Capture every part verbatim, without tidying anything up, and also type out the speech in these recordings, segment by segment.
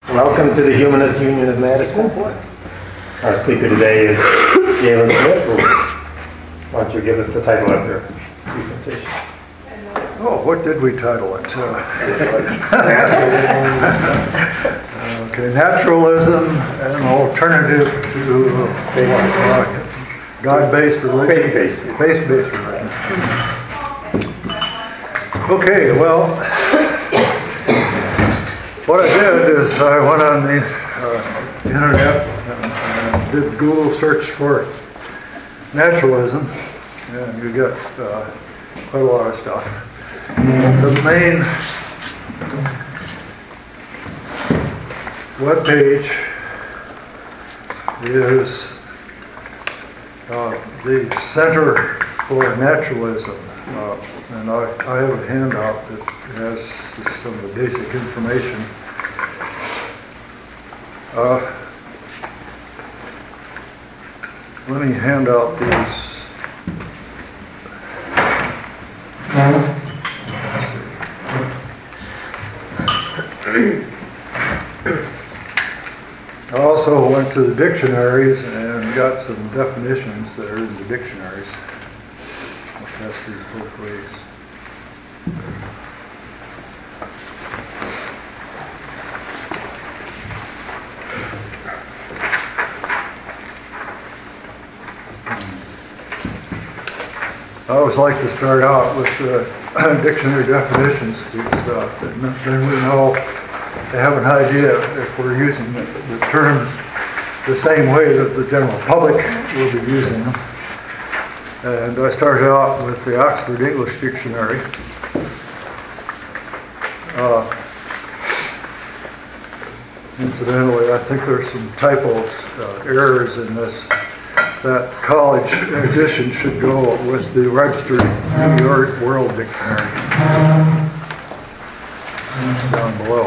Welcome to the Humanist Union of Madison. Our speaker today is Galen Smith. Why don't you give us the title of your presentation? Oh, what did we title it? Uh, Naturalism. okay, naturalism, an alternative to uh, God-based religion. Faith-based. Faith-based religion. Okay, well, what I did is I went on the uh, internet and, and did Google search for naturalism, and you get uh, quite a lot of stuff. The main web page is uh, the Center for Naturalism, uh, and I, I have a handout that has some of the basic information. Uh, let me hand out these. I also went to the dictionaries and got some definitions that are in the dictionaries. I'll pass these both ways. I always like to start out with the dictionary definitions because uh, then we know, to have an idea if we're using the, the terms the same way that the general public will be using them. And I started out with the Oxford English Dictionary. Uh, incidentally, I think there's some typos, uh, errors in this. That college edition should go with the Webster's New York World Dictionary down below.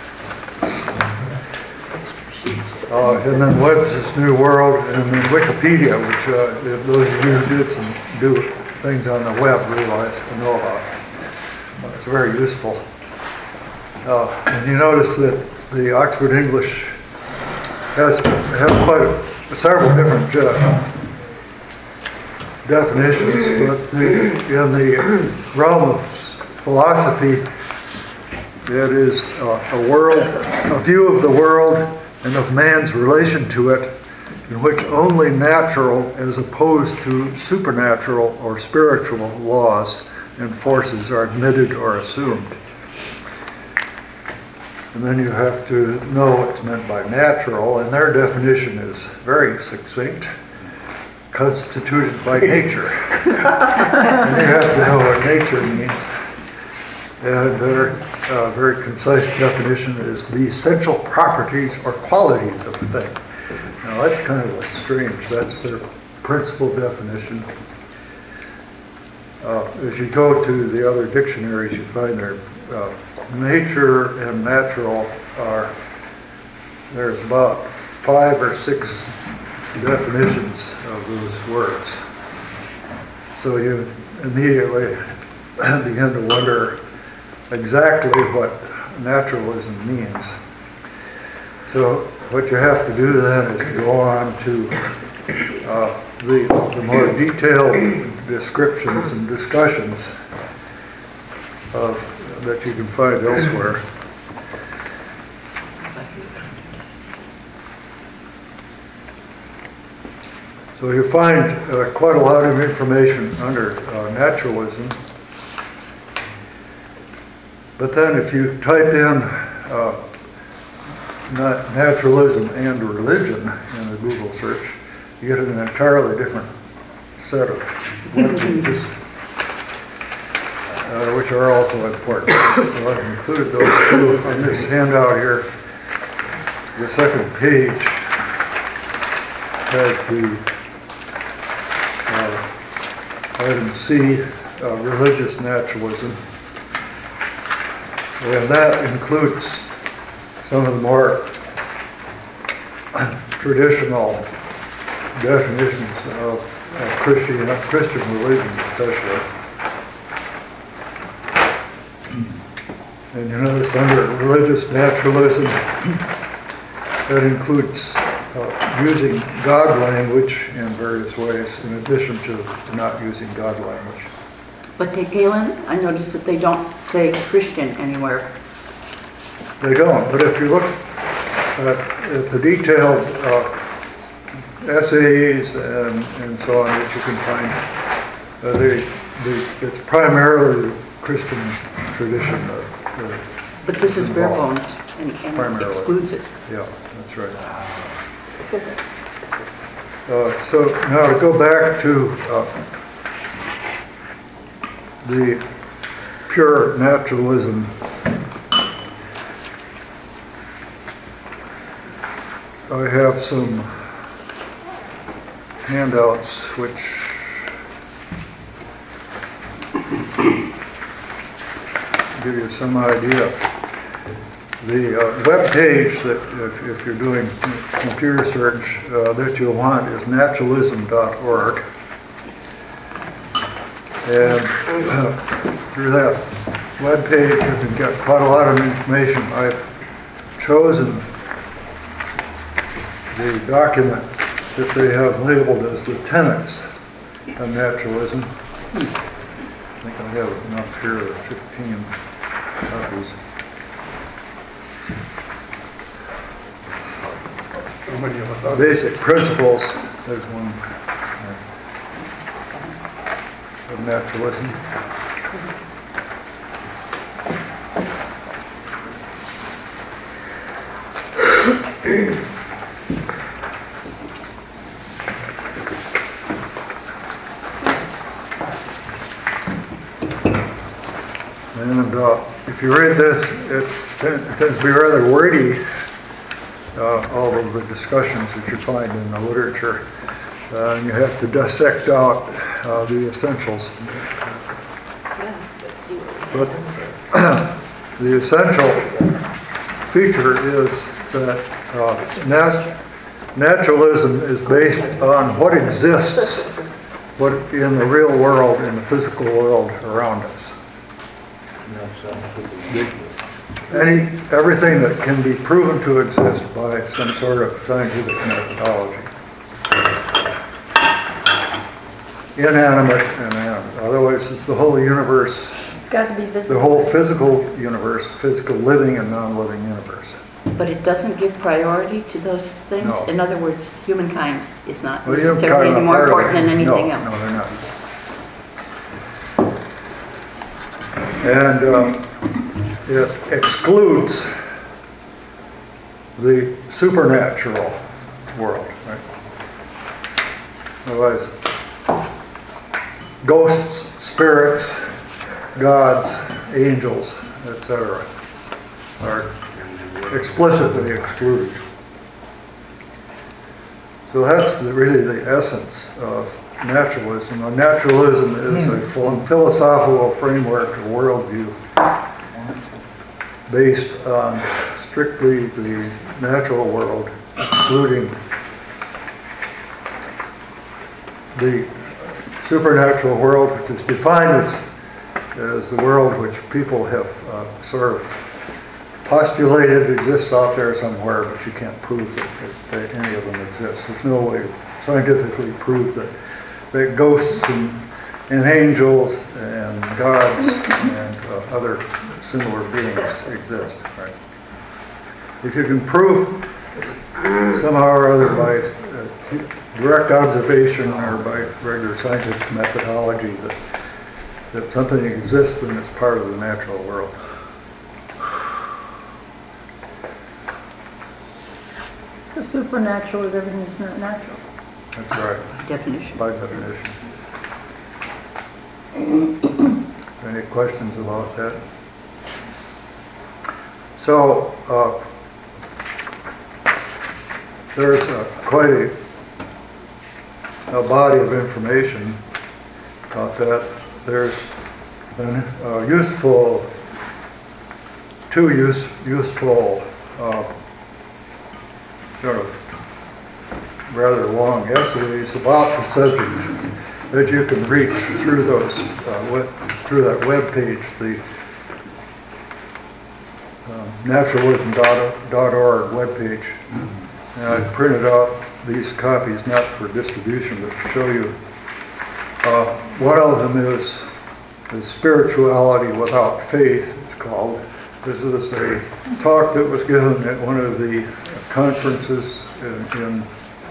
Uh, and then Webster's New World, and then Wikipedia, which uh, if those of you who did some do things on the web realize and know about. Uh, it's very useful. Uh, and you notice that the Oxford English has have quite a several different uh, definitions, but the, in the realm of philosophy, it is uh, a world, a view of the world and of man's relation to it, in which only natural as opposed to supernatural or spiritual laws and forces are admitted or assumed. And then you have to know what's meant by natural, and their definition is very succinct, constituted by nature. And you have to know what nature means. And their uh, very concise definition is the essential properties or qualities of a thing. Now that's kind of strange. That's their principal definition. Uh, as you go to the other dictionaries, you find their uh, nature and natural are, there's about five or six definitions of those words. So you immediately begin to wonder exactly what naturalism means. So what you have to do then is go on to uh, the, the more detailed descriptions and discussions of that you can find elsewhere. So you find uh, quite a lot of information under uh, naturalism. But then if you type in uh, nat naturalism and religion in a Google search, you get an entirely different set of web pages. Uh, which are also important. So I've included those two on this handout here. The second page has the uh, item C, uh, religious naturalism. And that includes some of the more traditional definitions of, of Christian, Christian religion especially. And you notice under religious naturalism, that includes uh, using God language in various ways, in addition to not using God language. But they, Galen, I noticed that they don't say Christian anywhere. They don't, but if you look at, at the detailed uh, essays and, and so on that you can find, uh, they, they, it's primarily the Christian tradition that, that But this is bare involved. bones and, and Primarily. excludes it. Yeah, that's right. Uh, so now to go back to uh, the pure naturalism. I have some handouts which give you some idea. The uh, web page that, if, if you're doing computer search, uh, that you'll want is naturalism dot org. And uh, through that web page, you can get quite a lot of information. I've chosen the document that they have labeled as the tenets of naturalism. I think I have enough here, fifteen copies. Basic principles, there's one uh, of naturalism. And uh, if you read this, it, tend, it tends to be rather wordy. Uh, all of the discussions that you find in the literature, uh, and you have to dissect out uh, the essentials. But the essential feature is that uh, nat naturalism is based on what exists, what in the real world, in the physical world around us. Any, everything that can be proven to exist by some sort of scientific methodology. Inanimate and animate. Otherwise, it's the whole universe, It's got to be visible. the whole physical universe, physical living and non-living universe. But it doesn't give priority to those things? No. In other words, humankind is not Well, you're necessarily kind of any more part of important it. than anything no, else. No, they're not. And um, it excludes the supernatural world, right? Otherwise, ghosts, spirits, gods, angels, et cetera are explicitly excluded. So that's the, really the essence of naturalism. Now, naturalism is a philosophical framework, a worldview, based on strictly the natural world, excluding the supernatural world, which is defined as, as the world which people have uh, sort of postulated exists out there somewhere, but you can't prove that, that any of them exist. There's no way to scientifically prove that, that ghosts and, and angels and gods and uh, other similar beings exist. Right? If you can prove somehow or other by uh, direct observation or by regular scientific methodology that, that something exists, then it's part of the natural world. The supernatural is everything that's not natural. That's right, Definition. by definition. Any questions about that? So, uh, there's a, quite a, a body of information about that. There's an uh, useful, two use, useful, uh, sort of rather long essays about the subject that you can reach through those, uh, web, through that web page, the uh, naturalism dot org webpage. And I printed out these copies not for distribution, but to show you. Uh, one of them is, is Spirituality Without Faith, it's called. This is a talk that was given at one of the conferences in, in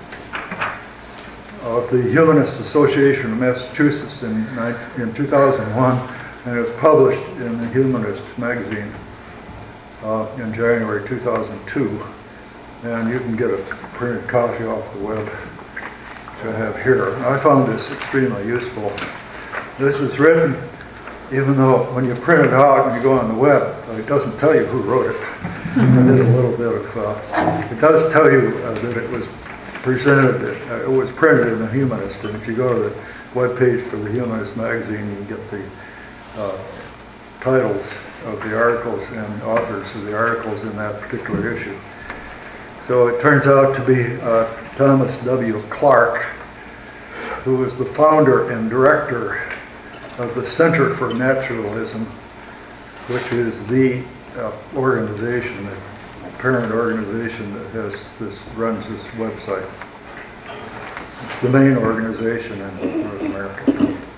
of the Humanist Association of Massachusetts in, in two thousand one, and it was published in the Humanist magazine uh, in January two thousand two. And you can get a printed copy off the web, which I have here. I found this extremely useful. This is written, even though when you print it out and you go on the web, it doesn't tell you who wrote it. It is a little bit of, uh, it does tell you uh, that it was presented, uh, it was printed in the Humanist, and if you go to the webpage for the Humanist magazine, you can get the uh, titles of the articles and authors of the articles in that particular issue. So it turns out to be uh, Thomas W. Clark, who was the founder and director of the Center for Naturalism, which is the uh, organization, the parent organization that has this, runs this website. It's the main organization in North America.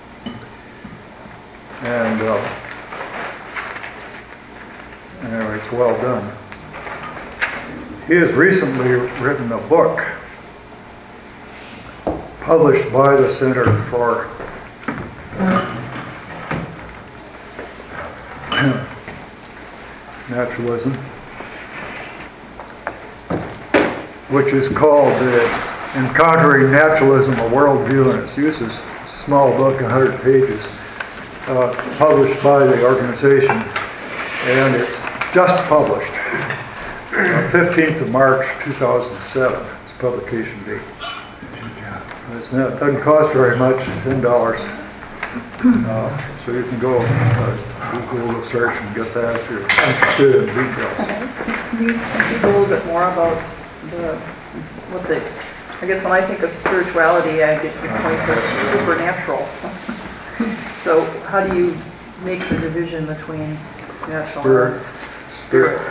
And uh, anyway, it's well done. He has recently written a book published by the Center for Naturalism, which is called uh, Encountering Naturalism, A Worldview and Its Uses. A small book, one hundred pages, uh, published by the organization, and it's just published. Uh, fifteenth of March two thousand seven, it's publication date. It's not, it doesn't cost very much, ten dollars. Uh, so you can go uh, Google search and get that if you're interested in details. Can you speak a little bit more about the, what the, I guess when I think of spirituality, I get to the point of supernatural. So how do you make the division between natural Spirit. and spirit?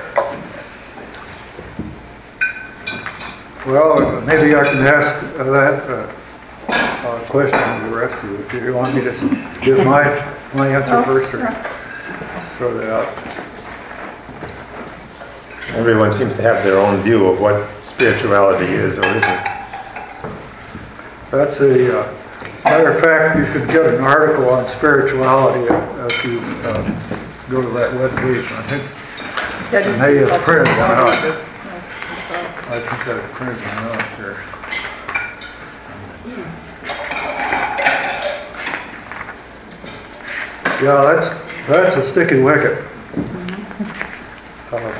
Well, maybe I can ask uh, that uh, uh, question to the rest of you. Do you want me to give my, my answer Oh, first, or sure. throw that out? Everyone seems to have their own view of what spirituality is or isn't. That's a, uh, as a matter of fact, you could get an article on spirituality if you uh, go to that webpage. I think Yeah, I didn't May see have something printed one about out. this. I think I printed one out there. Yeah, that's that's a sticky wicket. Uh,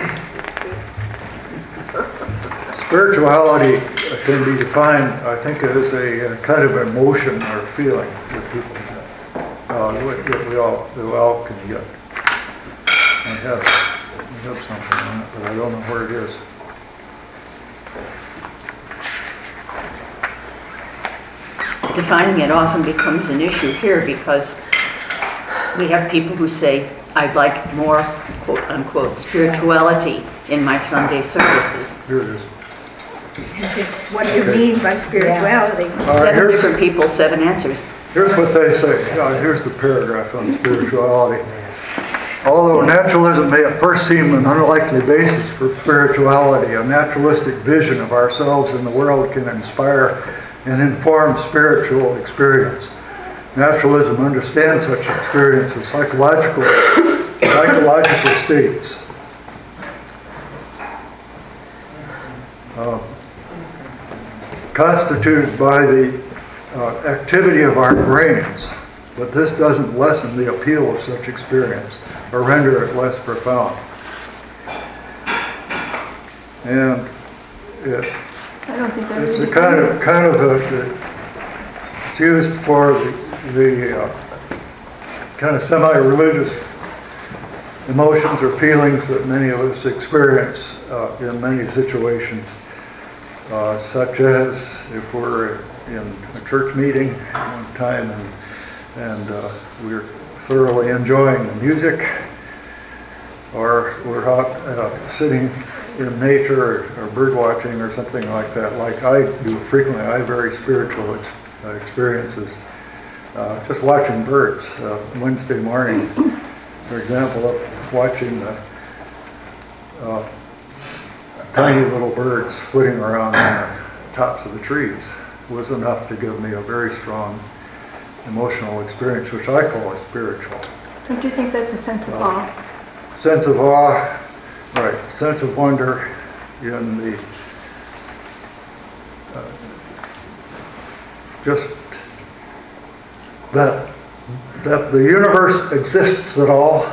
spirituality can be defined, I think, as a, a kind of emotion or feeling that people have, uh, that we all that we all can get. I have I have something on it, but I don't know where it is. Defining it often becomes an issue here because we have people who say, I'd like more, quote unquote, spirituality in my Sunday services. Here it is. What do you mean by spirituality? All right, Seven here's- different people, seven answers. Here's what they say. Uh, here's the paragraph on spirituality. Although naturalism may at first seem an unlikely basis for spirituality, a naturalistic vision of ourselves and the world can inspire and inform spiritual experience. Naturalism understands such experience as psychological, psychological states. Uh, constituted by the uh, activity of our brains, but this doesn't lessen the appeal of such experience or render it less profound. And it, I don't think that it's is. a kind of kind of a, the, it's used for the, the uh, kind of semi-religious emotions or feelings that many of us experience uh, in many situations, uh, such as if we're in a church meeting one time and and uh, we're thoroughly enjoying the music, or we're out uh, sitting in nature or bird watching or something like that, like I do frequently, I have very spiritual ex uh, experiences. Uh, just watching birds. Uh, Wednesday morning, for example, up watching the uh, tiny little birds flitting around on the tops of the trees was enough to give me a very strong emotional experience, which I call spiritual. Don't you think that's a sense of awe? Sense of awe, right, sense of wonder in the, uh, just that, that the universe exists at all.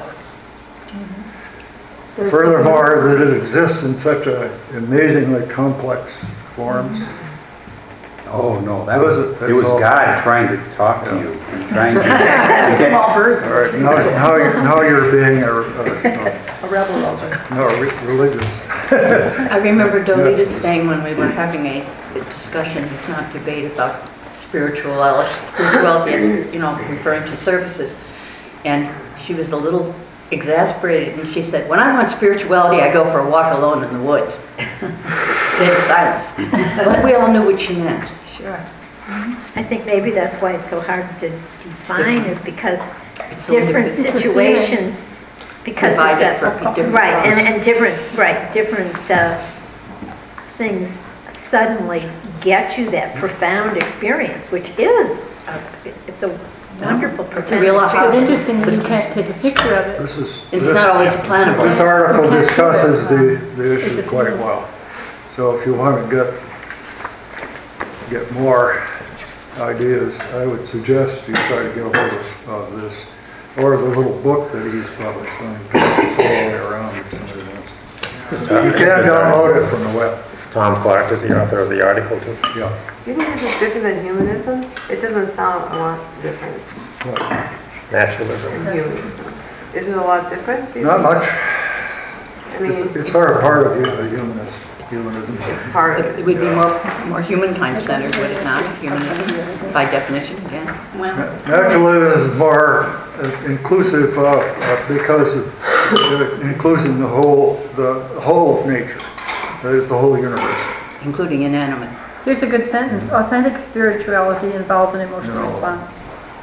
There's Furthermore, that it exists in such a amazingly complex forms. Oh, no, that was, That's it was all. God trying to talk to you and trying to. The to small birds. All right, now, now, you're, now you're being a, a, A rebel rouser. a no, re- religious. I remember Dolita saying when we were having a discussion, if not debate, about spirituality, spirituality as, you know, referring to services, and she was a little exasperated, and she said, when I want spirituality, I go for a walk alone in the woods. Dead silence. But we all knew what she meant. Sure. I think maybe that's why it's so hard to define, is because It's so different It's a feeling. situations, because it's Divided for a, different right, and, causes. and different, right, different uh, things suddenly get you that profound experience, which is, a- it's a wonderful It's a profound real But experience. interesting that you can't take a picture of it. This is, It's this, not always plannable. this article discusses the, the It's issue a quite feeling. well. So if you want to get, get more ideas, I would suggest you try to get a hold of, of this, or the little book that he's published. I mean, it's all the way around if somebody wants. This, You uh, can this, uh, download it from the web. Tom Clark is the author of the article too. Yeah. Do you think this is different than humanism? It doesn't sound a lot different What? Naturalism. than humanism. Is it a lot different? do you Not think? much. I It's, mean, it's sort of part of hu- humanist, humanism. it's part of It it. would be more, more humankind centered, would it not, humanism, by definition, again? Well, Naturalism is more uh, inclusive of, uh, because of, uh, including the whole, the whole of nature. That is the whole universe. Including inanimate. Here's a good sentence. Authentic spirituality involves an emotional No. response.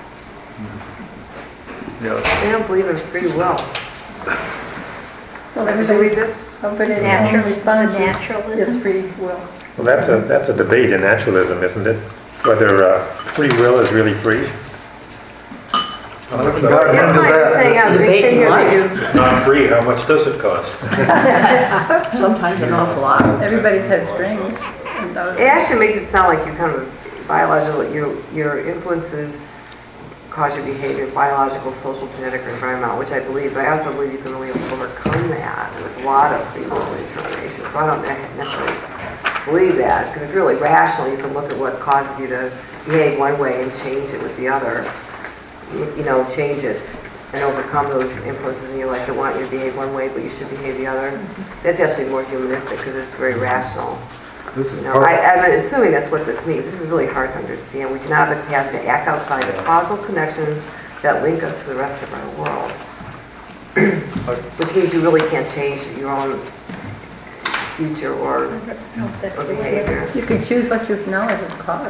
Yeah. They don't believe in free will. Well, Did you read everybody's, this? everybody's Natural- own response is- naturalism. is free will. Well, that's a, that's a debate in naturalism, isn't it? Whether uh, free will is really free. I'll have to Well, dive that's into why I'm saying, that. uh, they Debate say in here life. that you, Not free, how much does it cost? Sometimes an awful lot. Everybody's had strings. and those- it actually makes it sound like you kind of biological, your, your influences cause your behavior, biological, social, genetic, or environmental, which I believe, but I also believe you can only overcome that with a lot of free will determination. So I don't necessarily believe that, because if you're really rational, you can look at what causes you to behave one way and change it with the other. You, you know, change it and overcome those influences in your life that want you to behave one way, but you should behave the other. That's actually more humanistic, because it's very rational. This is You know, part- I, I'm assuming that's what this means. This is really hard to understand. We do not have the capacity to act outside the causal connections that link us to the rest of our world. Which means you really can't change your own future or, I don't know if that's or what behavior. You can choose what you acknowledge as cause.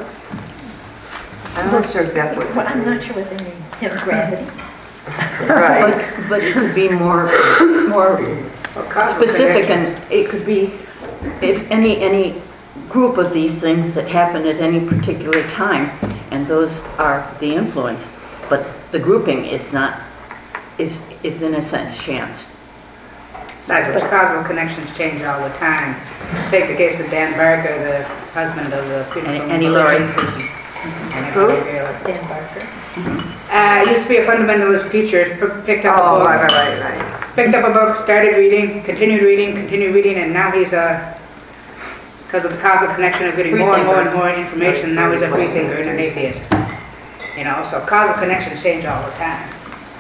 I'm not sure exactly what Well, this I'm not means. sure what they mean. You know, gravity. Right. But, but it could be more, more specific, and it could be, if any, any group of these things that happen at any particular time, and those are the influence, but the grouping is not, is, is in a sense chance. Besides which causal connections change all the time. Take the case of Dan Barker, the husband of the people Annie- from Annie Malaysia Laurie. prison. Who? Dan Barker. Uh, used to be a fundamentalist preacher, p- picked up Oh, a right, book, right, right, right. picked up a book, started reading, continued reading, continued reading, and now he's a, because of the causal connection of getting Free more and more thinker. and more information, now he's a free thinker and an atheist. You know, so causal connections change all the time.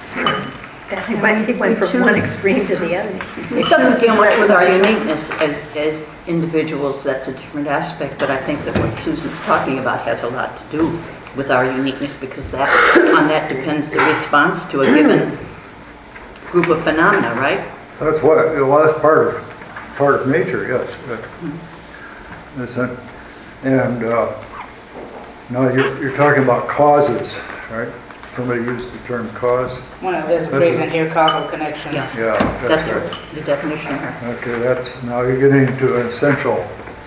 He went, he went from one extreme to the other. It doesn't deal much with our uniqueness as, as individuals, that's a different aspect, but I think that what Susan's talking about has a lot to do with our uniqueness, because that, on that depends the response to a given group of phenomena, right? That's what, it was part of part of nature, yes. Uh, is it- And uh, now you're, you're talking about causes, right? Somebody used the term cause. Well, there's This is- reason here, causal connection. Yeah, Yeah, that's that's right. the definition here. Okay, that's, now you're getting into an essential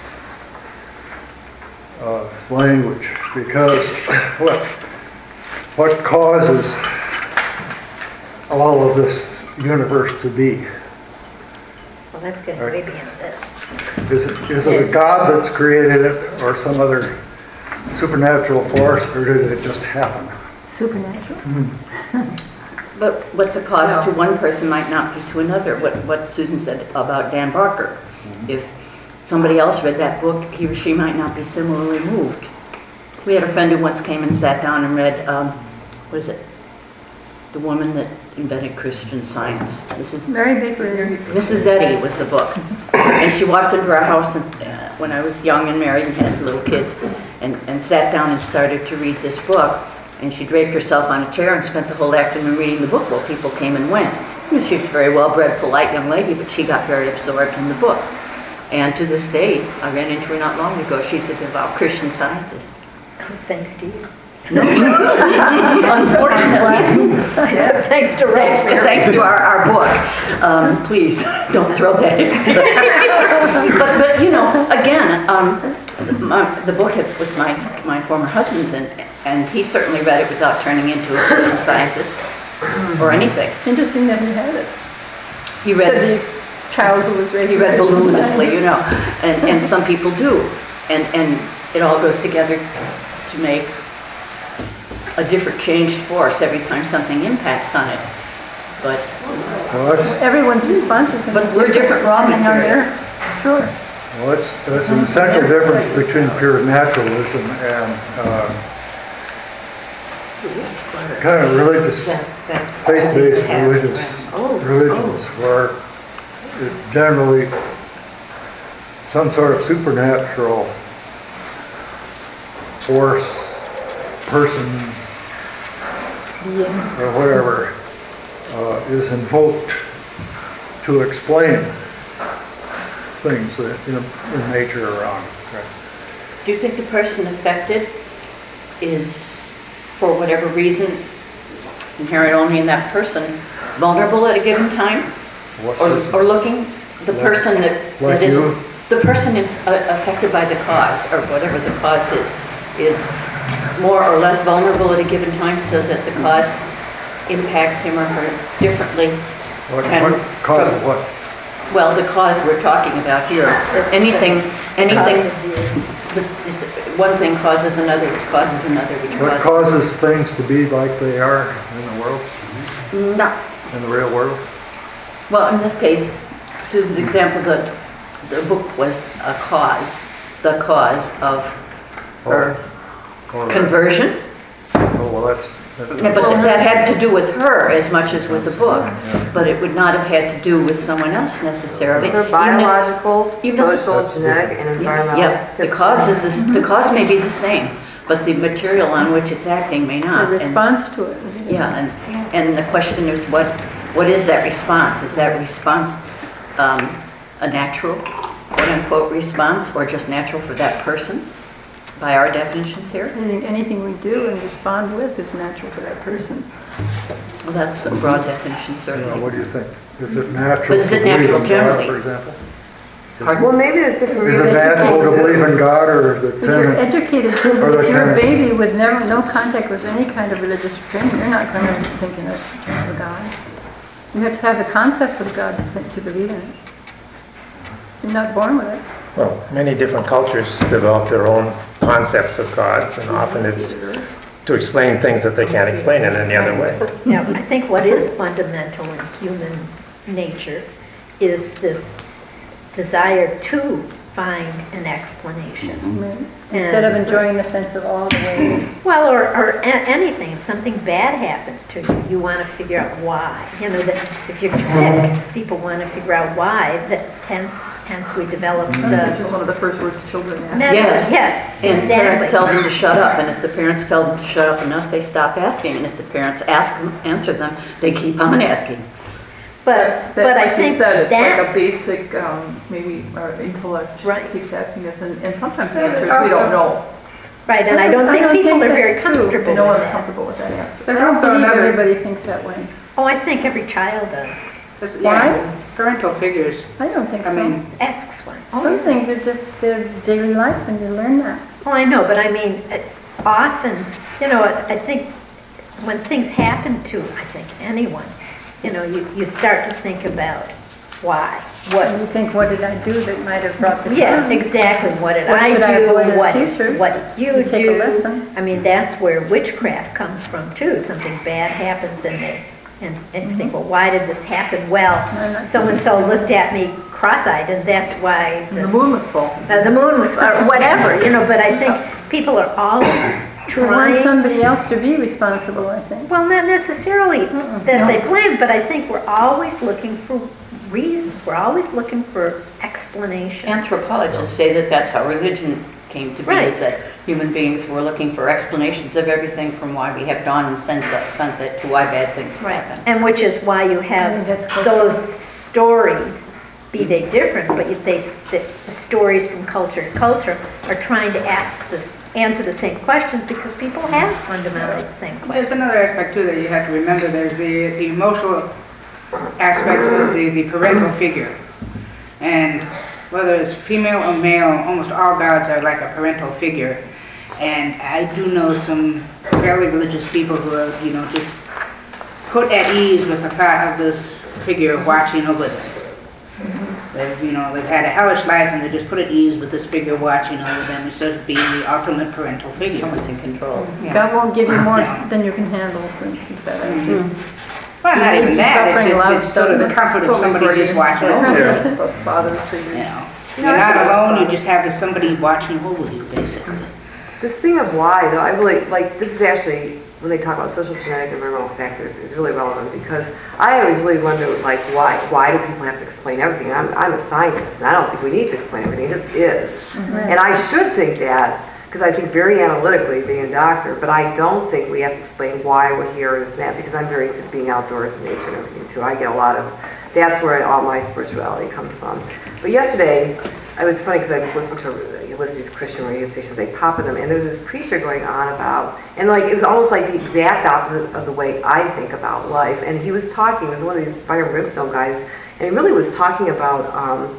uh, language, because what, what causes all of this universe to be? Well, that's getting way beyond this. Is it, is it a God that's created it, or some other supernatural force, or did it just happen? Supernatural. But what's a cause to one person might not be to another. What, what Susan said about Dan Barker. If somebody else read that book, he or she might not be similarly moved. We had a friend who once came and sat down and read, um, what is it? The woman that invented Christian Science. This is Mary Baker. Missus Eddy was the book. And she walked into our house and, uh, when I was young and married and had little kids, and, and sat down and started to read this book. And she draped herself on a chair and spent the whole afternoon reading the book while people came and went. And she was a very well-bred, polite young lady, but she got very absorbed in the book. And to this day, I ran into her not long ago. She's a devout Christian Scientist. Thanks to you. Unfortunately. I said, thanks to Thanks, Rosemary. thanks to our, our book. Um, please, don't throw that in. but, but, you know, again, um, my, the book had, was my, my former husband's, and, and he certainly read it without turning into a Christian Scientist or anything. Interesting that he had it. He So read, the child who was raised. he read by Christian voluminously, you Scientists. know, and, and some people do. And, and it all goes together to make a different changed force every time something impacts on it. But, Well, that's, Everyone's response is going to but we're different raw depending on material. their, sure. well, that's, that's an essential difference between pure naturalism and uh, kind of religious, faith-based religious religions, where it generally some sort of supernatural force, person, or whatever, uh, is invoked to explain things that in, in nature around. Right? do you think the person affected is, for whatever reason, inherent only in that person, vulnerable at a given time? What Or, person? or looking, the Like- person that, like that is, you? the person in- uh, affected by the cause, or whatever the cause is, is more or less vulnerable at a given time so that the cause impacts him or her differently? What, and what cause from- of what? Well, the cause we're talking about here, This, uh, anything, anything, Cause of you. the- this- one thing causes another, which causes another, which What causes... causes things to be like they are in the world, No, in the real world? well, in this case, Susan's example, the, the book was a cause, the cause of her Or- conversion. Oh, well, that's, that's. Yeah, but that had to do with her as much as with the book, but it would not have had to do with someone else necessarily. They're Even if- biological, even if- social, genetic, and environmental. Yeah, the cause is, this- the cause may be the same, but the material on which it's acting may The not. And- response to it. Yeah, and, and the question is, what, what is that response? Is that response um, a natural, quote-unquote, response, or just natural for that person, by our definitions here? I think anything we do and respond with is natural for that person. Well, that's a broad definition, Yeah, certainly. what do you think? Is it natural But is to it believe natural in God, generally? for example? Pardon? Well, maybe there's different Is reasons. it natural to believe in God, or the If you're tenant? educated, Or the if you're a tenant. baby with never, no contact with any kind of religious training, you're not going to be thinking of of God. You have to have the concept of God to think, to believe in it. You're not born with it. Well, many different cultures develop their own concepts of gods, and often it's to explain things that they can't explain in any other way. Now, I think what is fundamental in human nature is this desire to find an explanation. I mean, Instead of enjoying the sense of all the way. Well, or, or a- anything, if something bad happens to you, you want to figure out why. You know, that if you're sick, people want to figure out why, that hence, hence we developed, Which uh, is one of the first words children ask. medicine. Yes, And parents tell exactly. them to shut up, and if the parents tell them to shut up enough, they stop asking, and if the parents ask them, answer them, they keep on asking. But, That, but I like you think said, it's like a that's, basic, um, maybe our intellect Right. keeps asking us, and, and sometimes the Yeah, answer is there's we don't also- know. right, and I don't I think don't people think are very that's true. comfortable And no with one's that. comfortable with that answer. I There's don't also believe another, everybody thinks that way. Oh, I think every child does, there's- yeah, parental figures, I don't think I so. mean, asks one. Oh, Some yeah. things are just their daily life and you learn that. Well, I know, but I mean, uh, often, you know, I I think when things happen to, I think, anyone, you know, you, you start to think about why, what, And you think, what did I do that might have brought the yeah, harm? exactly, what did What I should I do, avoid in the what, future? what did you You take a do? lesson. I mean, that's where witchcraft comes from too, something bad happens and they, and, and you think, well, why did this happen? Well, No, not- so-and-so looked at me cross-eyed and that's why The this moon was full. Uh, the moon was, or whatever, you know, but I think people are always You want trying, somebody else to be responsible, I think. well, not necessarily Mm-mm, that no. they blame, but I think we're always looking for reasons. We're always looking for explanations. Anthropologists say that that's how religion came to be, Right. is that human beings were looking for explanations of everything from why we have dawn and sunset, sunset to why bad things Right, happen. and which is why you I have think that's culture. those stories, be they different, but you- they, the the stories from culture to culture are trying to ask this, answer the same questions because people have fundamentally the same there's questions. another aspect too that you have to remember. There's the, the emotional aspect of the, the parental figure. And whether it's female or male, almost all gods are like a parental figure. And I do know some fairly religious people who are, you know, just put at ease with the thought of this figure watching over them. They've, you know, they've had a hellish life and they're just put at ease with this figure watching over them instead of being the ultimate parental figure. Someone's in control. Yeah. God won't give you more Yeah. than you can handle, for instance, that Mm-hmm. idea. Well, not even that, Suffering it's just allows it's sort of the that's comfort of totally somebody for just you. watching over you. But father You figures. know, You you're know, I not think alone, that's you just have somebody watching over you, basically. This thing of why, though, I really, like, this is actually, when they talk about social, genetic, and environmental factors, is really relevant because I always really wonder, like, why, why do people have to explain everything? I'm, I'm a scientist, and I don't think we need to explain everything, it just is. And I should think that, because I think very analytically, being a doctor, but I don't think we have to explain why we're here and this and that, because I'm very into being outdoors and nature and everything, too. I get a lot of, that's where all my spirituality comes from. But yesterday, it was funny because I was listening to you listen to these Christian radio stations, they pop in them, and there was this preacher going on about, and like it was almost like the exact opposite of the way I think about life. And he was talking, he was one of these fire and brimstone guys, and he really was talking about um,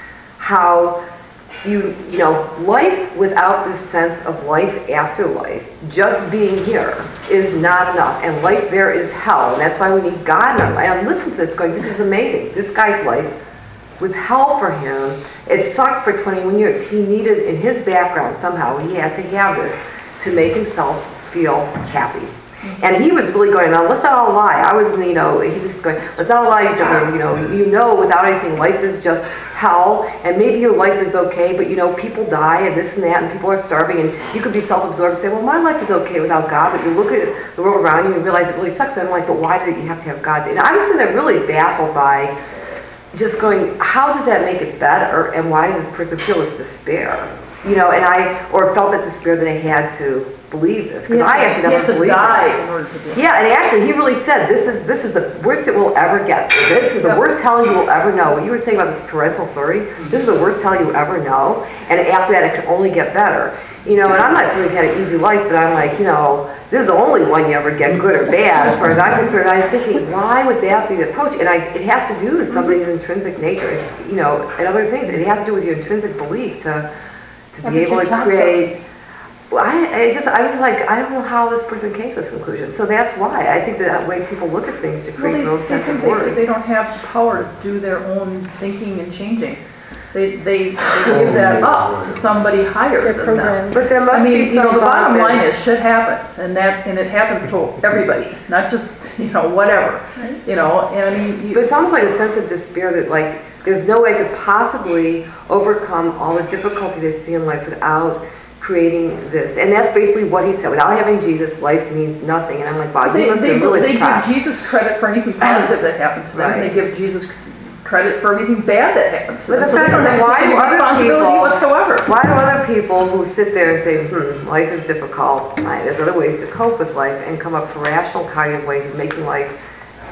how you you know life without this sense of life after life, just being here, is not enough, and life there is hell, and that's why we need God. And I'm listening to this, going, this is amazing. This guy's life was hell for him. It sucked for twenty-one years. He needed, in his background, somehow, he had to have this to make himself feel happy. And he was really going, now let's not all lie. I was, you know, he was going, let's not all lie to each other. You know, you know, without anything, life is just hell. And maybe your life is okay, but you know, people die and this and that, and people are starving. And you could be self-absorbed and say, well, my life is okay without God. But you look at the world around you and realize it really sucks. And I'm like, but why did you have to have God? And I was sitting there really baffled by just going, how does that make it better? And why does this person feel this despair? You know, and I, or felt that despair that I had to believe this, because I actually You never have to believed die it. in order to do it. Yeah, and actually he really said, this is this is the worst it will ever get. This is the Yeah. worst hell you will ever know. What you were saying about this parental authority, this is the worst hell you will ever know, and after that it can only get better. You know, and I'm not somebody who's had an easy life, but I'm like, you know, this is the only one you ever get, good or bad, as far as I'm concerned. I was thinking, why would that be the approach? And I, it has to do with somebody's intrinsic nature, you know, and other things. It has to do with your intrinsic belief to to How be did able you to talk create. Well, I, I just, I was like, I don't know how this person came to this conclusion. So that's why I think that way people look at things to Well, create they, their own they sense think of they, worth. they don't have the power to do their own thinking and changing. They, they, they give that up to somebody higher They're than them. programmed. But there must I mean, be you know, some the thought bottom that- line is shit happens, and that, and it happens to everybody, not just, you know, whatever, you know, and I mean, But you, it's almost like a sense of despair that, like, there's no way I could possibly overcome all the difficulties I see in life without creating this. And that's basically what he said. Without having Jesus, life means nothing. And I'm like, wow, you they, must they, have really they give depressed. Jesus credit for anything positive that happens to them, and they Right. give Jesus credit for everything bad that happens to But them, the so they fact don't is, have to why take any do other responsibility people- whatsoever. Why do other people who sit there and say, hmm, life is difficult, right, there's other ways to cope with life, and come up with rational, cognitive ways of making life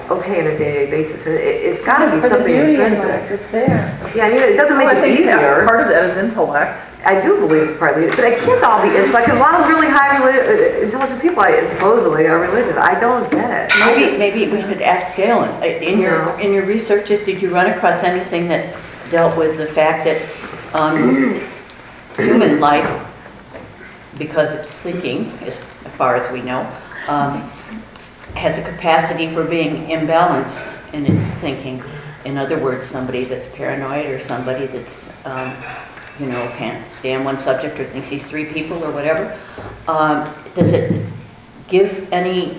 okay on a day-to-day basis. And it, it's gotta be For the something beauty in life, intrinsic. it's there. Yeah, I mean, it doesn't make Well, I it think that easier. part of that is intellect. I do believe it's partly, but it can't all be, it's like a lot of really high, reli- intelligent people, I- supposedly, are religious. I don't get it. I Maybe, just- maybe we should ask Galen, uh, in your, No. in your researches, did you run across anything that dealt with the fact that um, human life, because it's thinking, as far as we know, um, has a capacity for being imbalanced in its thinking? In other words, somebody that's paranoid or somebody that's, um, you know, can't stay on one subject or thinks he's three people or whatever. Um, does it give any,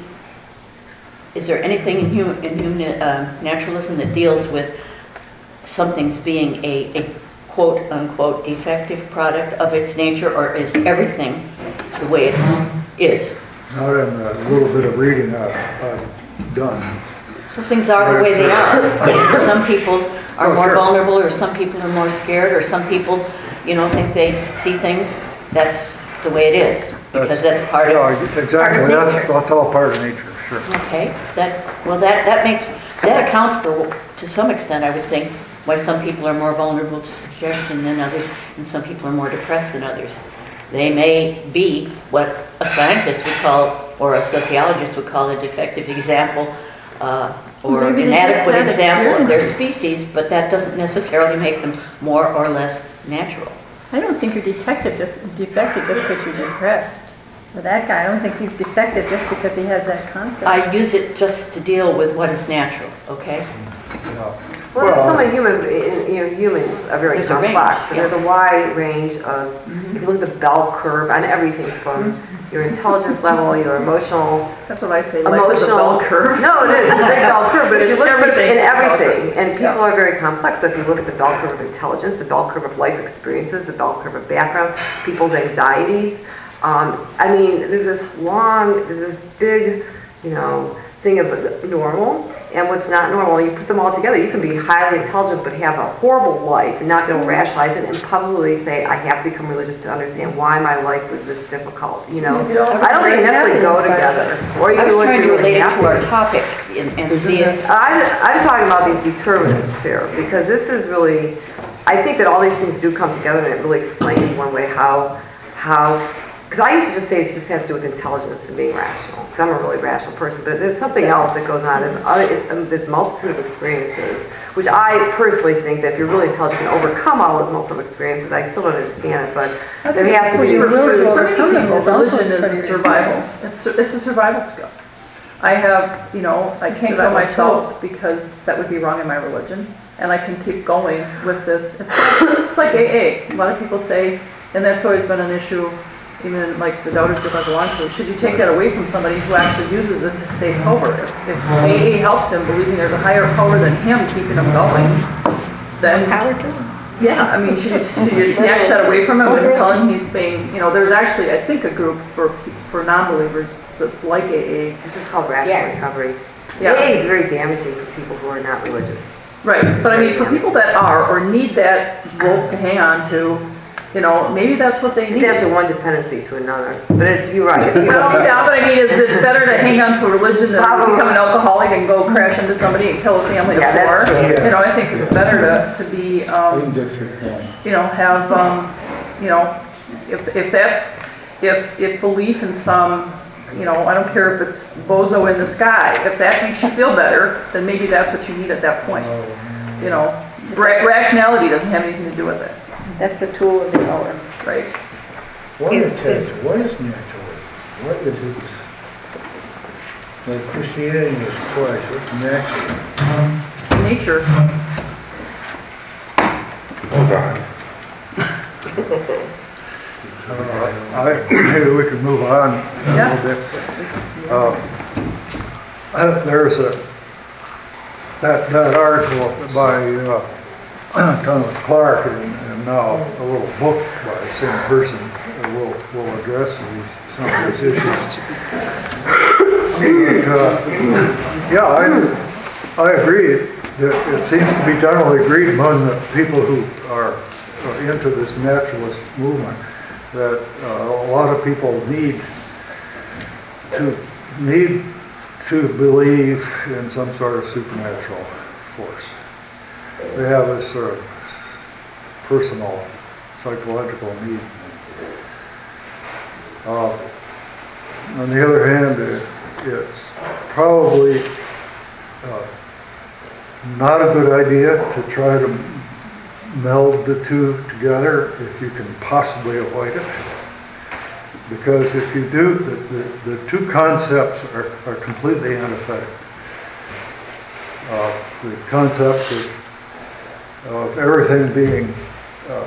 is there anything in human, in human uh, naturalism that deals with something's being a, a quote unquote defective product of its nature, or is everything the way it's is? Not in a little bit of reading I've, I've done. Some things are the way they are. Some people are Oh, more sure. vulnerable, or some people are more scared, or some people, you know, think they see things. That's the way it is, because that's part of, Yeah, part exactly, of that's, nature. that's all part of nature, sure. Okay, that, well, that, that makes, that accounts for, to some extent, I would think, why some people are more vulnerable to suggestion than others, and some people are more depressed than others. They may be what a scientist would call, or a sociologist would call, a defective example, uh, or Maybe they just inadequate had example of their experiences. species, but that doesn't necessarily make them more or less natural. I don't think you're detective just, defective just because you're depressed. With that guy, I don't think he's defective just because he has that concept. I use it just to deal with what is natural, okay? Yeah. Well, there's so many human, you know, humans are very There's a range, complex, and yeah. there's a wide range of, if you look at the bell curve on everything from your intelligence level, your emotional, That's what I say, life is a emotional. bell curve. No, it is, it's a big bell curve, but if you look at Everything in is a bell everything, curve. and people Yeah. are very complex, so if you look at the bell curve of intelligence, the bell curve of life experiences, the bell curve of background, people's anxieties, um, I mean, there's this long, there's this big, you know, thing of normal and what's not normal. You put them all together, you can be highly intelligent but have a horrible life and not be able to rationalize it and probably say, I have to become religious to understand why my life was this difficult, you know? You could also I don't think they bring necessarily go happiness together. Or you I was can look trying to really relate it to happy. our topic and, and see if, I'm, I'm talking about these determinants here, because this is really, I think that all these things do come together and it really explains one way how, how, because I used to just say it just has to do with intelligence and being rational, because I'm a really rational person, but there's something else that goes on. There's, other, it's, um, this multitude of experiences, which I personally think that if you're really intelligent, you can overcome all those multiple experiences. I still don't understand it, but there has to be you're this really huge- For many overcoming people, is also religion is a pretty survival. It's, it's a survival skill. I have, you know, I can't kill Survival myself because that would be wrong in my religion, and I can keep going with this. It's like, it's like A A. A lot of people say, and that's always been an issue, even in like the Doubters group I belong to, should you take that away from somebody who actually uses it to stay sober? If, if A A helps him, believing there's a higher power than him keeping him going, then Power to him. yeah, I mean, should you, should you snatch that away from him and tell him he's being, you know, there's actually, I think, a group for, for non-believers that's like A A. It's just called rational Yes. recovery. Yeah. A A is very damaging for people who are not religious. Right, but I mean, for people that are, or need that rope to hang on to, you know, maybe that's what they It's need. actually one dependency to another, but it's, you're right. If you- Well, yeah, but I mean, is it better to hang on to a religion than Probably. become an alcoholic and go crash into somebody and kill a family of Yeah, that's four? true. You know, I think it's better to, to be, um, you know, have, um, you know, if, if that's, if, if belief in some, you know, I don't care if it's bozo in the sky, if that makes you feel better, then maybe that's what you need at that point. You know, ra- rationality doesn't have anything to do with it, That's the tool of the hour. right? What If is it's- it? What is natural? What is it? Like Christianity is Christ, what's natural? Nature. Oh, God. Uh, I, maybe we could move on a Yeah. little bit. Uh, uh, There's a, that, that article by uh, Thomas Clark and, and now a little book by the same person that will, will address these, some of these issues. But, uh, yeah, I, I agree that it seems to be generally agreed among the people who are are into this naturalist movement that uh, a lot of people need to need to believe in some sort of supernatural force. They have this sort of personal psychological need. Uh, on the other hand, it, it's probably uh, not a good idea to try to meld the two together if you can possibly avoid it. Because if you do, the, the, the two concepts are, are completely antithetical. Uh, the concept of, of everything being uh,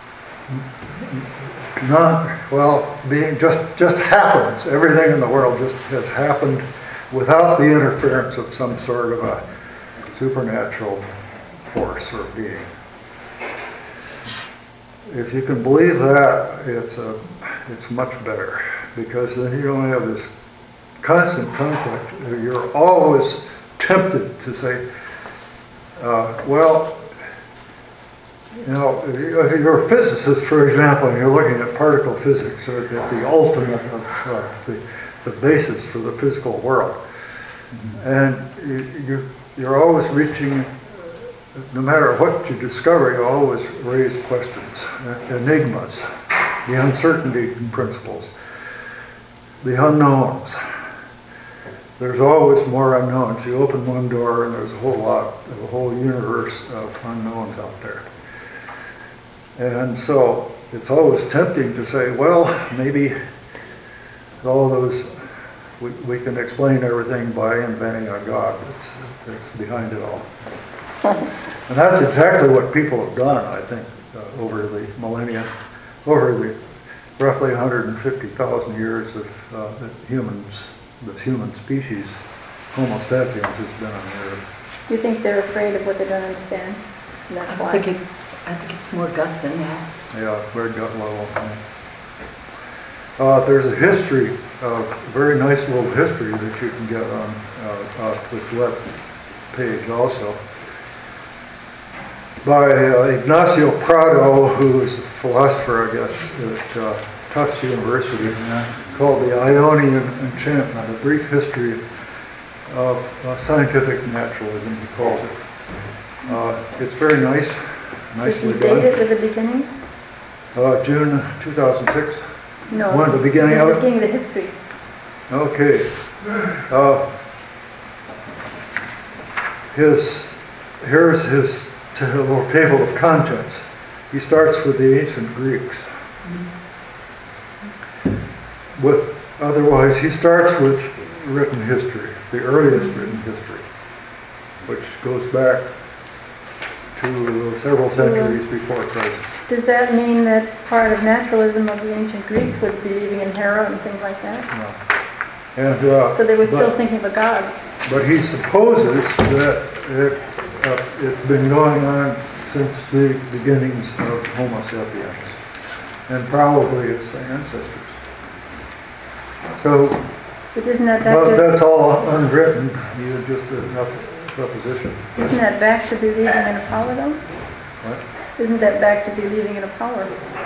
not, well, being just, just happens. Everything in the world just has happened without the interference of some sort of a supernatural force or being. If you can believe that, it's a, it's much better, because then you don't have this constant conflict. You're always tempted to say, uh, well, you know, if you're a physicist, for example, and you're looking at particle physics, or at the ultimate of uh, the, the basis for the physical world, and you, you're, you're always reaching, no matter what you discover, you always raise questions, enigmas, the uncertainty principles, the unknowns. There's always more unknowns. You open one door and there's a whole lot, a whole universe of unknowns out there. And so it's always tempting to say, well, maybe all those, we, we can explain everything by inventing a God that's, that's behind it all. And that's exactly what people have done, I think, uh, over the millennia, over the roughly one hundred fifty thousand years of uh, that humans, the human species, Homo sapiens, has been on the earth. You think they're afraid of what they don't understand? And that's I why. think it, I think it's more gut than that. Yeah, very gut level. Uh, there's a history, of very nice little history that you can get on uh, off this web page also, by uh, Ignacio Prado, who is a philosopher, I guess, at uh, Tufts University, called The Ionian Enchantment, a brief history of uh, scientific naturalism, he calls it. Uh, it's very nice, nicely Did you done. date it with the beginning? Uh, June two thousand six. No. One, the beginning of The it? beginning of the history. Okay. Uh, his, here's his t- little table of contents. He starts with the ancient Greeks. With, otherwise, he starts with written history, the earliest written history, which goes back to several centuries before Christ. Does that mean that part of naturalism of the ancient Greeks was believing in Hera and things like that? No. And, uh, So they were still but, thinking of a god. but he supposes that it, uh, it's been going on since the beginnings of Homo sapiens, and probably its ancestors. So, But isn't that back but to, that's all unwritten, you just a supposition. isn't that back to believing in Apollo though? What? Isn't that back to believing in Apollo?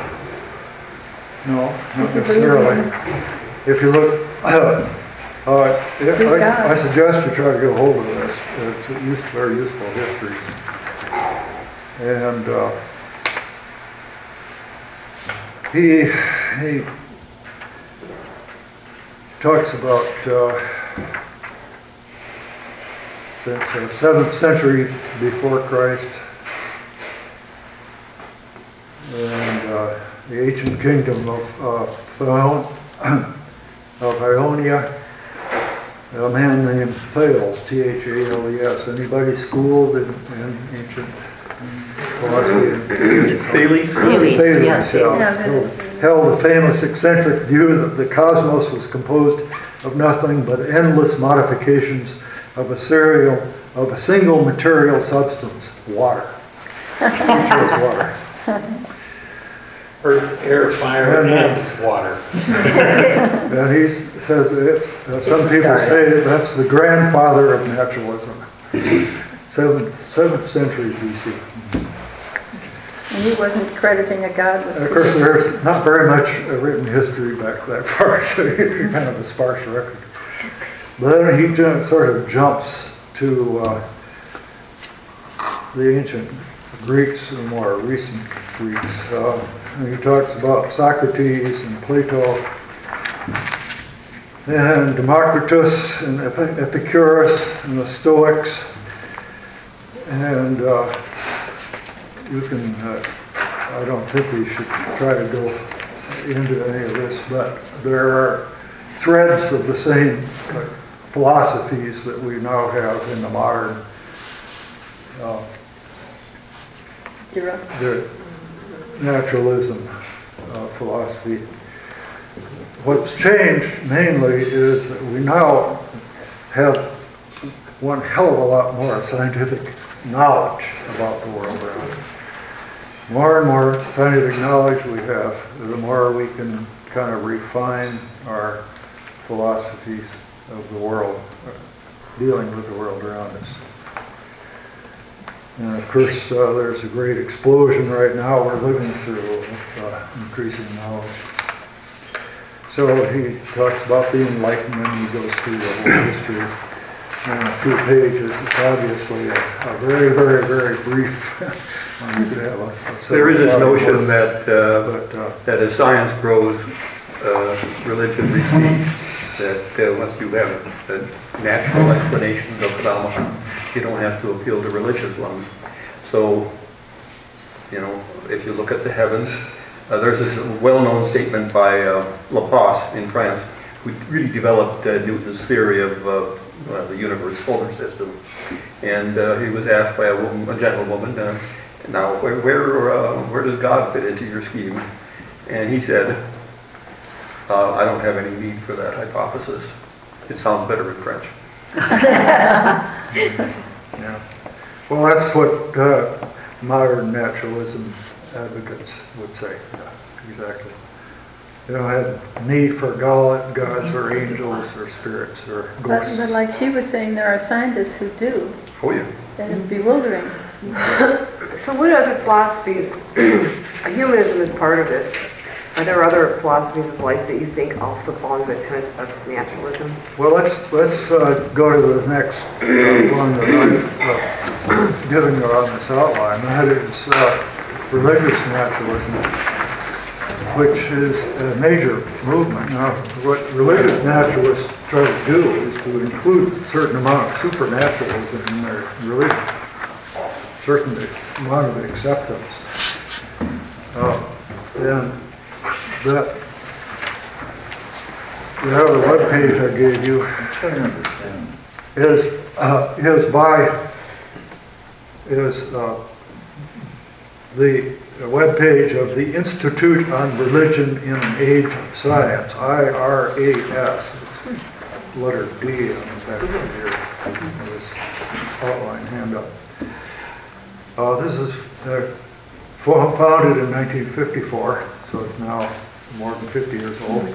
No, If not you believe necessarily. in- If you look, uh, uh, if Good I, God. I suggest you try to get a hold of this. It's a use, very useful history. And uh, he he talks about uh, since the seventh century before Christ, and uh, the ancient kingdom of uh, Pharaoh, of Ionia, a man named Thales, T H A L E S. Anybody schooled in, in ancient philosophy? Thales, Thales, yeah. yeah. Held, held a famous eccentric view that the cosmos was composed of nothing but endless modifications of a serial, of a single material substance, water. Which was water. Earth, air, fire, And, uh, and water. And he says that it's, uh, some people say that that's the grandfather of naturalism. Seventh, seventh century B C. And he wasn't crediting a god with. And of course, there's not very much uh, written history back that far, so it's kind of a sparse record. But then he ju- sort of jumps to uh, the ancient Greeks, the more recent Greeks. Uh, and he talks about Socrates and Plato and Democritus and Epi- Epicurus and the Stoics. And uh, you can, uh, I don't think we should try to go into any of this, but there are threads of the same uh, philosophies that we now have in the modern uh, the naturalism uh, philosophy. What's changed mainly is that we now have one hell of a lot more scientific knowledge about the world around us. More and more scientific knowledge we have, the more we can kind of refine our philosophies of the world, uh, dealing with the world around us. And of course, uh, there's a great explosion right now we're living through of uh, increasing knowledge. So he talks about the Enlightenment, he goes through the whole history in a few pages. It's obviously a, a very, very, very brief. um, you could have a, a There is this notion book. that, uh, But, uh, that as science grows, uh, religion recedes. That uh, once you have the natural explanations of phenomena, you don't have to appeal to religious ones. So, you know, if you look at the heavens, uh, there's this well-known statement by uh, Laplace in France, who really developed uh, Newton's theory of uh, well, the universe solar system. And uh, he was asked by a, woman, a gentlewoman, uh, now where where, uh, where does God fit into your scheme? And he said, uh, I don't have any need for that hypothesis. It sounds better in French. Yeah. Well, that's what uh, modern naturalism advocates would say. Yeah, exactly. They don't have need for God, gods or angels or spirits or But, ghosts. but like she was saying, there are scientists who do, Oh yeah. and it's bewildering. So what other philosophies, humanism is part of this. Are there other philosophies of life that you think also fall into the tenets of naturalism? Well, let's let's uh, go to the next uh, one that I've uh, given you on this outline. That is uh, religious naturalism, which is a major movement. Now, what religious naturalists try to do is to include a certain amount of supernaturalism in their religion, certain amount of acceptance. Uh, and that, you have the web page I gave you, is, uh, is by, is uh, the web page of the Institute on Religion in an Age of Science, I R A S. It's letter D on the back of your this outline handout. Uh, this is uh, founded in nineteen fifty-four, so it's now more than fifty years old.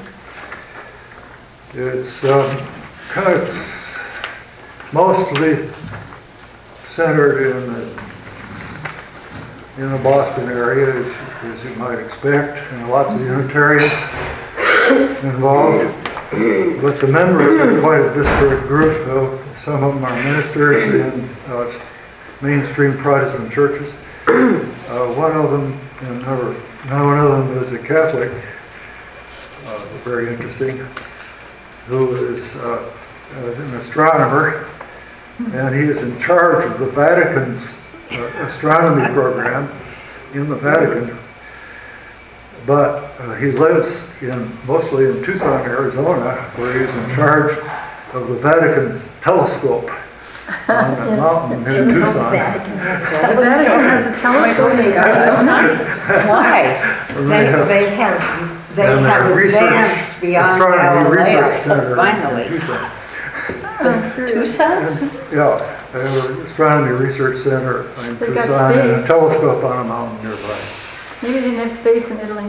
It's um, kind of mostly centered in the, in the Boston area, as, as you might expect, and lots of Unitarians involved. But the members are quite a disparate group. Uh, some of them are ministers in uh, mainstream Protestant churches. Uh, one of them, and never, no one of them is a Catholic, uh, very interesting, who is uh, an astronomer, and he is in charge of the Vatican's uh, astronomy program in the Vatican. But uh, he lives in mostly in Tucson, Arizona, where he's in charge of the Vatican's telescope on the mountain near Tucson. The Vatican has a telescope in Arizona. Why? And They, have- they have, they and have their research- advanced beyond Astronomy Galileo. Research Center Finally. in Tucson. Tucson? Yeah, they have an astronomy research center in They got Tucson and a space. telescope on a mountain nearby. Maybe they didn't have space in Italy.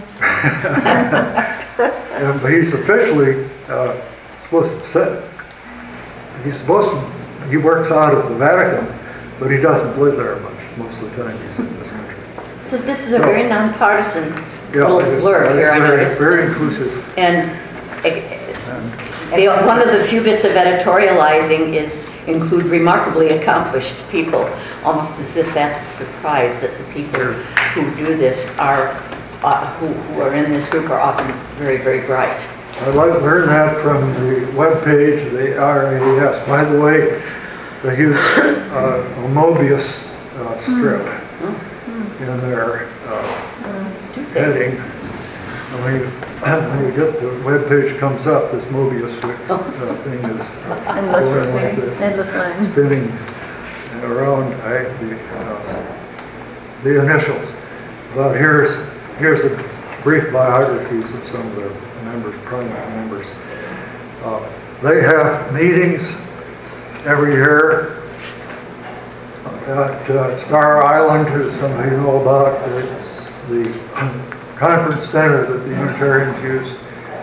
And but he's officially uh, supposed to set, he's supposed to, he works out of the Vatican, but he doesn't live there much. Most of the time he's in this country. So this is a very nonpartisan Yeah, little it's- blurb it's here, I very- noticed. Very inclusive. And eh, And The, one of the few bits of editorializing is include remarkably accomplished people, almost as if that's a surprise that the people who do this are, uh, who, who are in this group are often very, very bright. I like learned that from the webpage of the R A S. By the way, they use uh, a Mobius uh, strip mm. in their uh, heading. And when you, when you get the webpage comes up, this Mobius uh, thing is Endless going like line. this, Endless line. spinning around I, the, uh, the initials. But here's here's the brief biographies of some of the members, prominent members. Uh, they have meetings every year at uh, Star Island, as some of you know about. It's the conference center that the Unitarians use.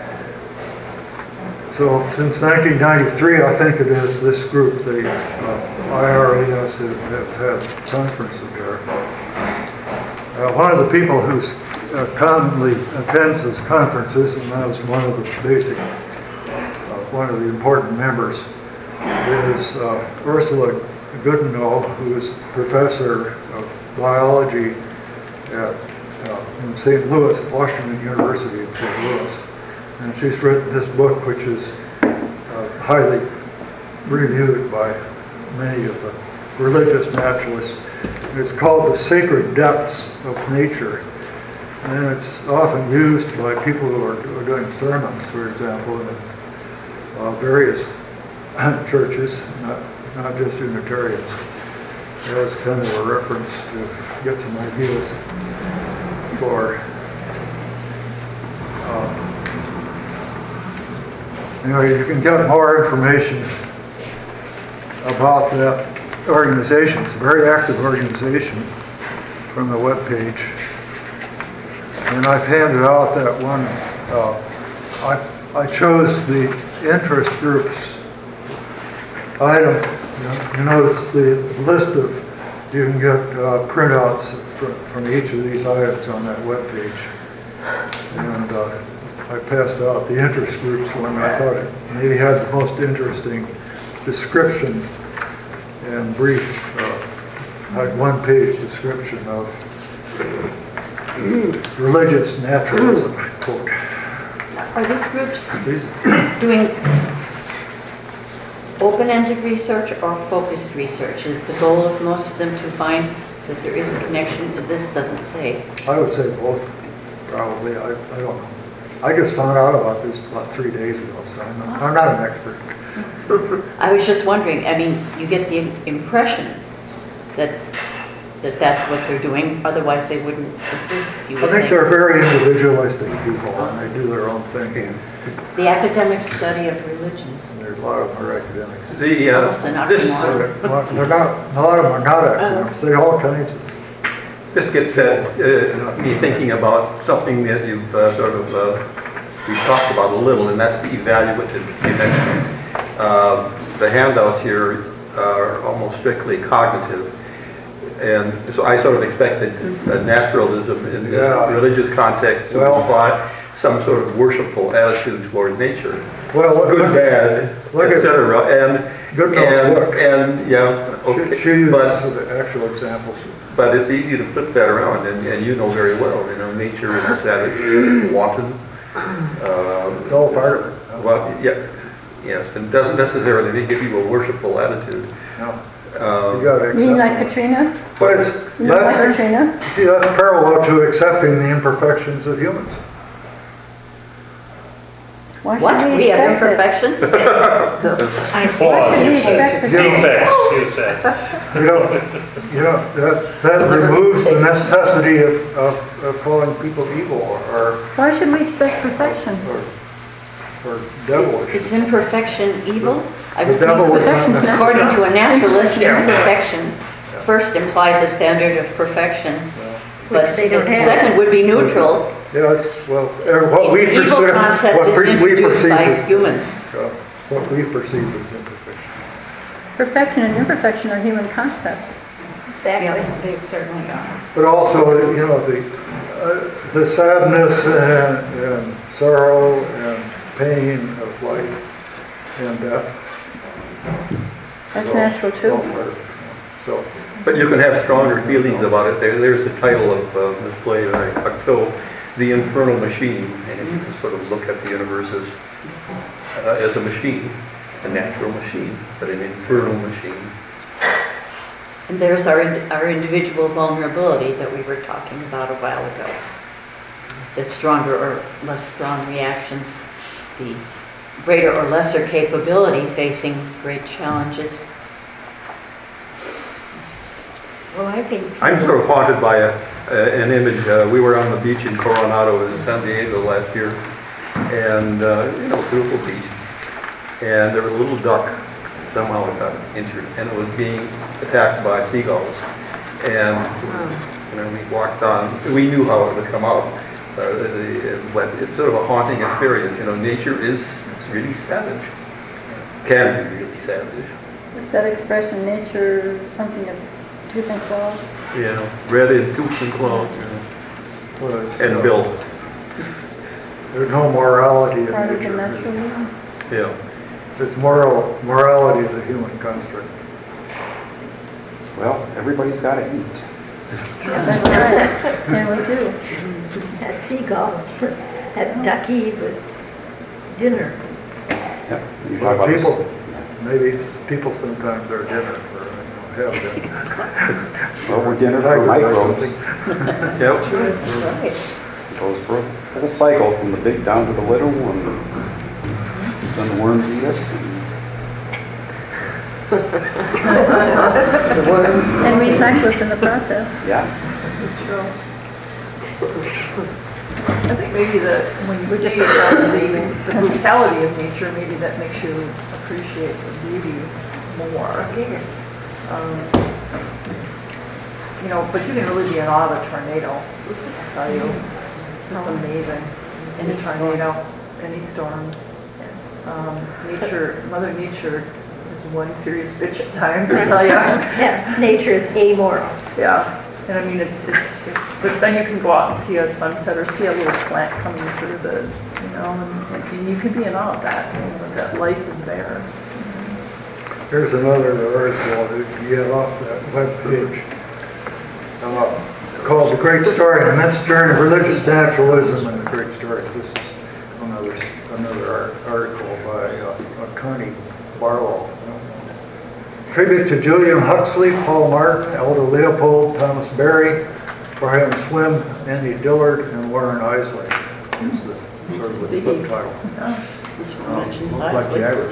So since nineteen ninety-three, I think it is, this group, the uh, I R A S, have, have had conferences there. Uh, one of the people who uh, commonly attends those conferences, and that was one of the basic, uh, one of the important members, is uh, Ursula Goodenough, who is professor of biology at uh, in Saint Louis, Washington University in Saint Louis. And she's written this book, which is uh, highly reviewed by many of the religious naturalists. It's called The Sacred Depths of Nature. And it's often used by people who are, who are doing sermons, for example, in uh, various churches, not, not just Unitarians. There's kind of a reference to get some ideas for uh, you know, you can get more information about that organization. It's a very active organization from the webpage. And I've handed out that one. Uh, I, I chose the interest groups item. You know, you notice the list of, you can get uh, printouts from, from each of these items on that webpage. And uh, I passed out the interest groups one. I thought it maybe had the most interesting description and brief, uh, like one page description of religious naturalism, quote. Are these groups These, doing open-ended research or focused research? Is the goal of most of them to find that there is a connection? This doesn't say. I would say both, probably. I, I don't know. I just found out about this about three days ago, so I'm not, I'm not an expert. I was just wondering, I mean, you get the impression that that that's what they're doing, otherwise they wouldn't exist, you I would think they're very individualistic people, and they do their own thing. The academic study of religion. And there's a lot of them are academics. The, uh, Almost an this, oxymoron. Well, they're not, a lot of them are not academics. They all kinds of. this gets uh, uh, me thinking about something that you've uh, sort of, uh, we've talked about a little, and that's the evaluative dimension. Uh, the handouts here are almost strictly cognitive. And so I sort of expected uh, naturalism in this Yeah. religious context to Well- imply some sort of worshipful attitude toward nature. Well, look, Good, look, bad, look at et cetera. And, Goodenogh's and, book. and, yeah, She, okay. she uses But, the actual examples. but it's easy to flip that around, and, and you know very well, you know, nature is savage, wanton. Uh, It's all part of it. well, yeah, yes, and doesn't necessarily give you a worshipful attitude. No, Uh, you gotta You mean like accept it. Katrina? But it's, You know like that's, Katrina? see, that's parallel to accepting the imperfections of humans. Why should What, we have expect it? imperfections? Why Flaws, should we you said. expect it? Defects, you said. You know, you know, that, that removes the necessity of, of, of calling people evil or, Why should we expect perfection? or, or devilish. Is imperfection evil? I The would devil think, is not Perfection's not- according to a naturalist, Yeah. imperfection first implies a standard of perfection, but Which they don't have. second would be neutral. Yeah, it's, well, er, what we The evil perceive, concept what is we we introduced perceive by as. humans. uh, What we perceive as imperfection. Perfection and imperfection are human concepts. Exactly. They certainly are. But also, you know, the, uh, the sadness and, and sorrow and pain of life and death. That's So, natural too. So, But you can have stronger feelings about it. There, there's the title of uh, this play that I Cocteau, The Infernal Machine. And if you can sort of look at the universe as, uh, as a machine, a natural machine, but an infernal machine. And there's our, ind- our individual vulnerability that we were talking about a while ago. The stronger or less strong reactions, the greater or lesser capability facing great challenges. Well, I think. I'm sort of haunted by a, uh, an image. Uh, we were on the beach in Coronado in San Diego last year, and uh, you know, beautiful beach. And there was a little duck, somehow it got injured, and it was being attacked by seagulls. And you know, we walked on. We knew how it would come out, uh, the, but it's sort of a haunting experience. You know, nature is it's really savage. Can be really savage. What's that expression, nature, something of tooth and claw? You know, red in tooth and claw, you know, well, it's, and uh, bill. there's no morality in Part of the nature. natural law. Yeah. It's moral, morality is a human construct. Well, everybody's got to eat. That's right, and we do. That seagull, that ducky was dinner. Yep. You talk Well, about this- people, maybe people sometimes are dinner for, you know, have dinner. Well, we're dinner for Tigers or microbes. something. Yep. That's right. Goes for a whole cycle from the big down to the little, and then the worms eat us. And recycle us in the process. Yeah. That's true. I think maybe that when you see uh, the, the brutality of nature, maybe that makes you appreciate the beauty more. Um, you know, but you can really be in awe of a tornado, I'll tell you. It's, just, it's amazing. You see a Any storm. tornado, any storms. Um, nature, Mother Nature is one furious bitch at times, I tell you. Yeah, nature is amoral. Yeah, and I mean, it's, it's, it's, but then you can go out and see a sunset or see a little plant coming through the, you know, and, and you could be in awe of that, you know, that life is there. Here's another article that you get off that webpage uh, called The Great Story, An Immense Journey of Religious Naturalism and the Great Story. This is another, another art, article by uh, Connie Barlow. Tribute to Julian Huxley, Paul Martin, Elder Leopold, Thomas Berry, Brian Swim, Andy Dillard, and Warren Isley. Is the sort of the Biggies. subtitle. This one mentions Look like the Isley. Irish.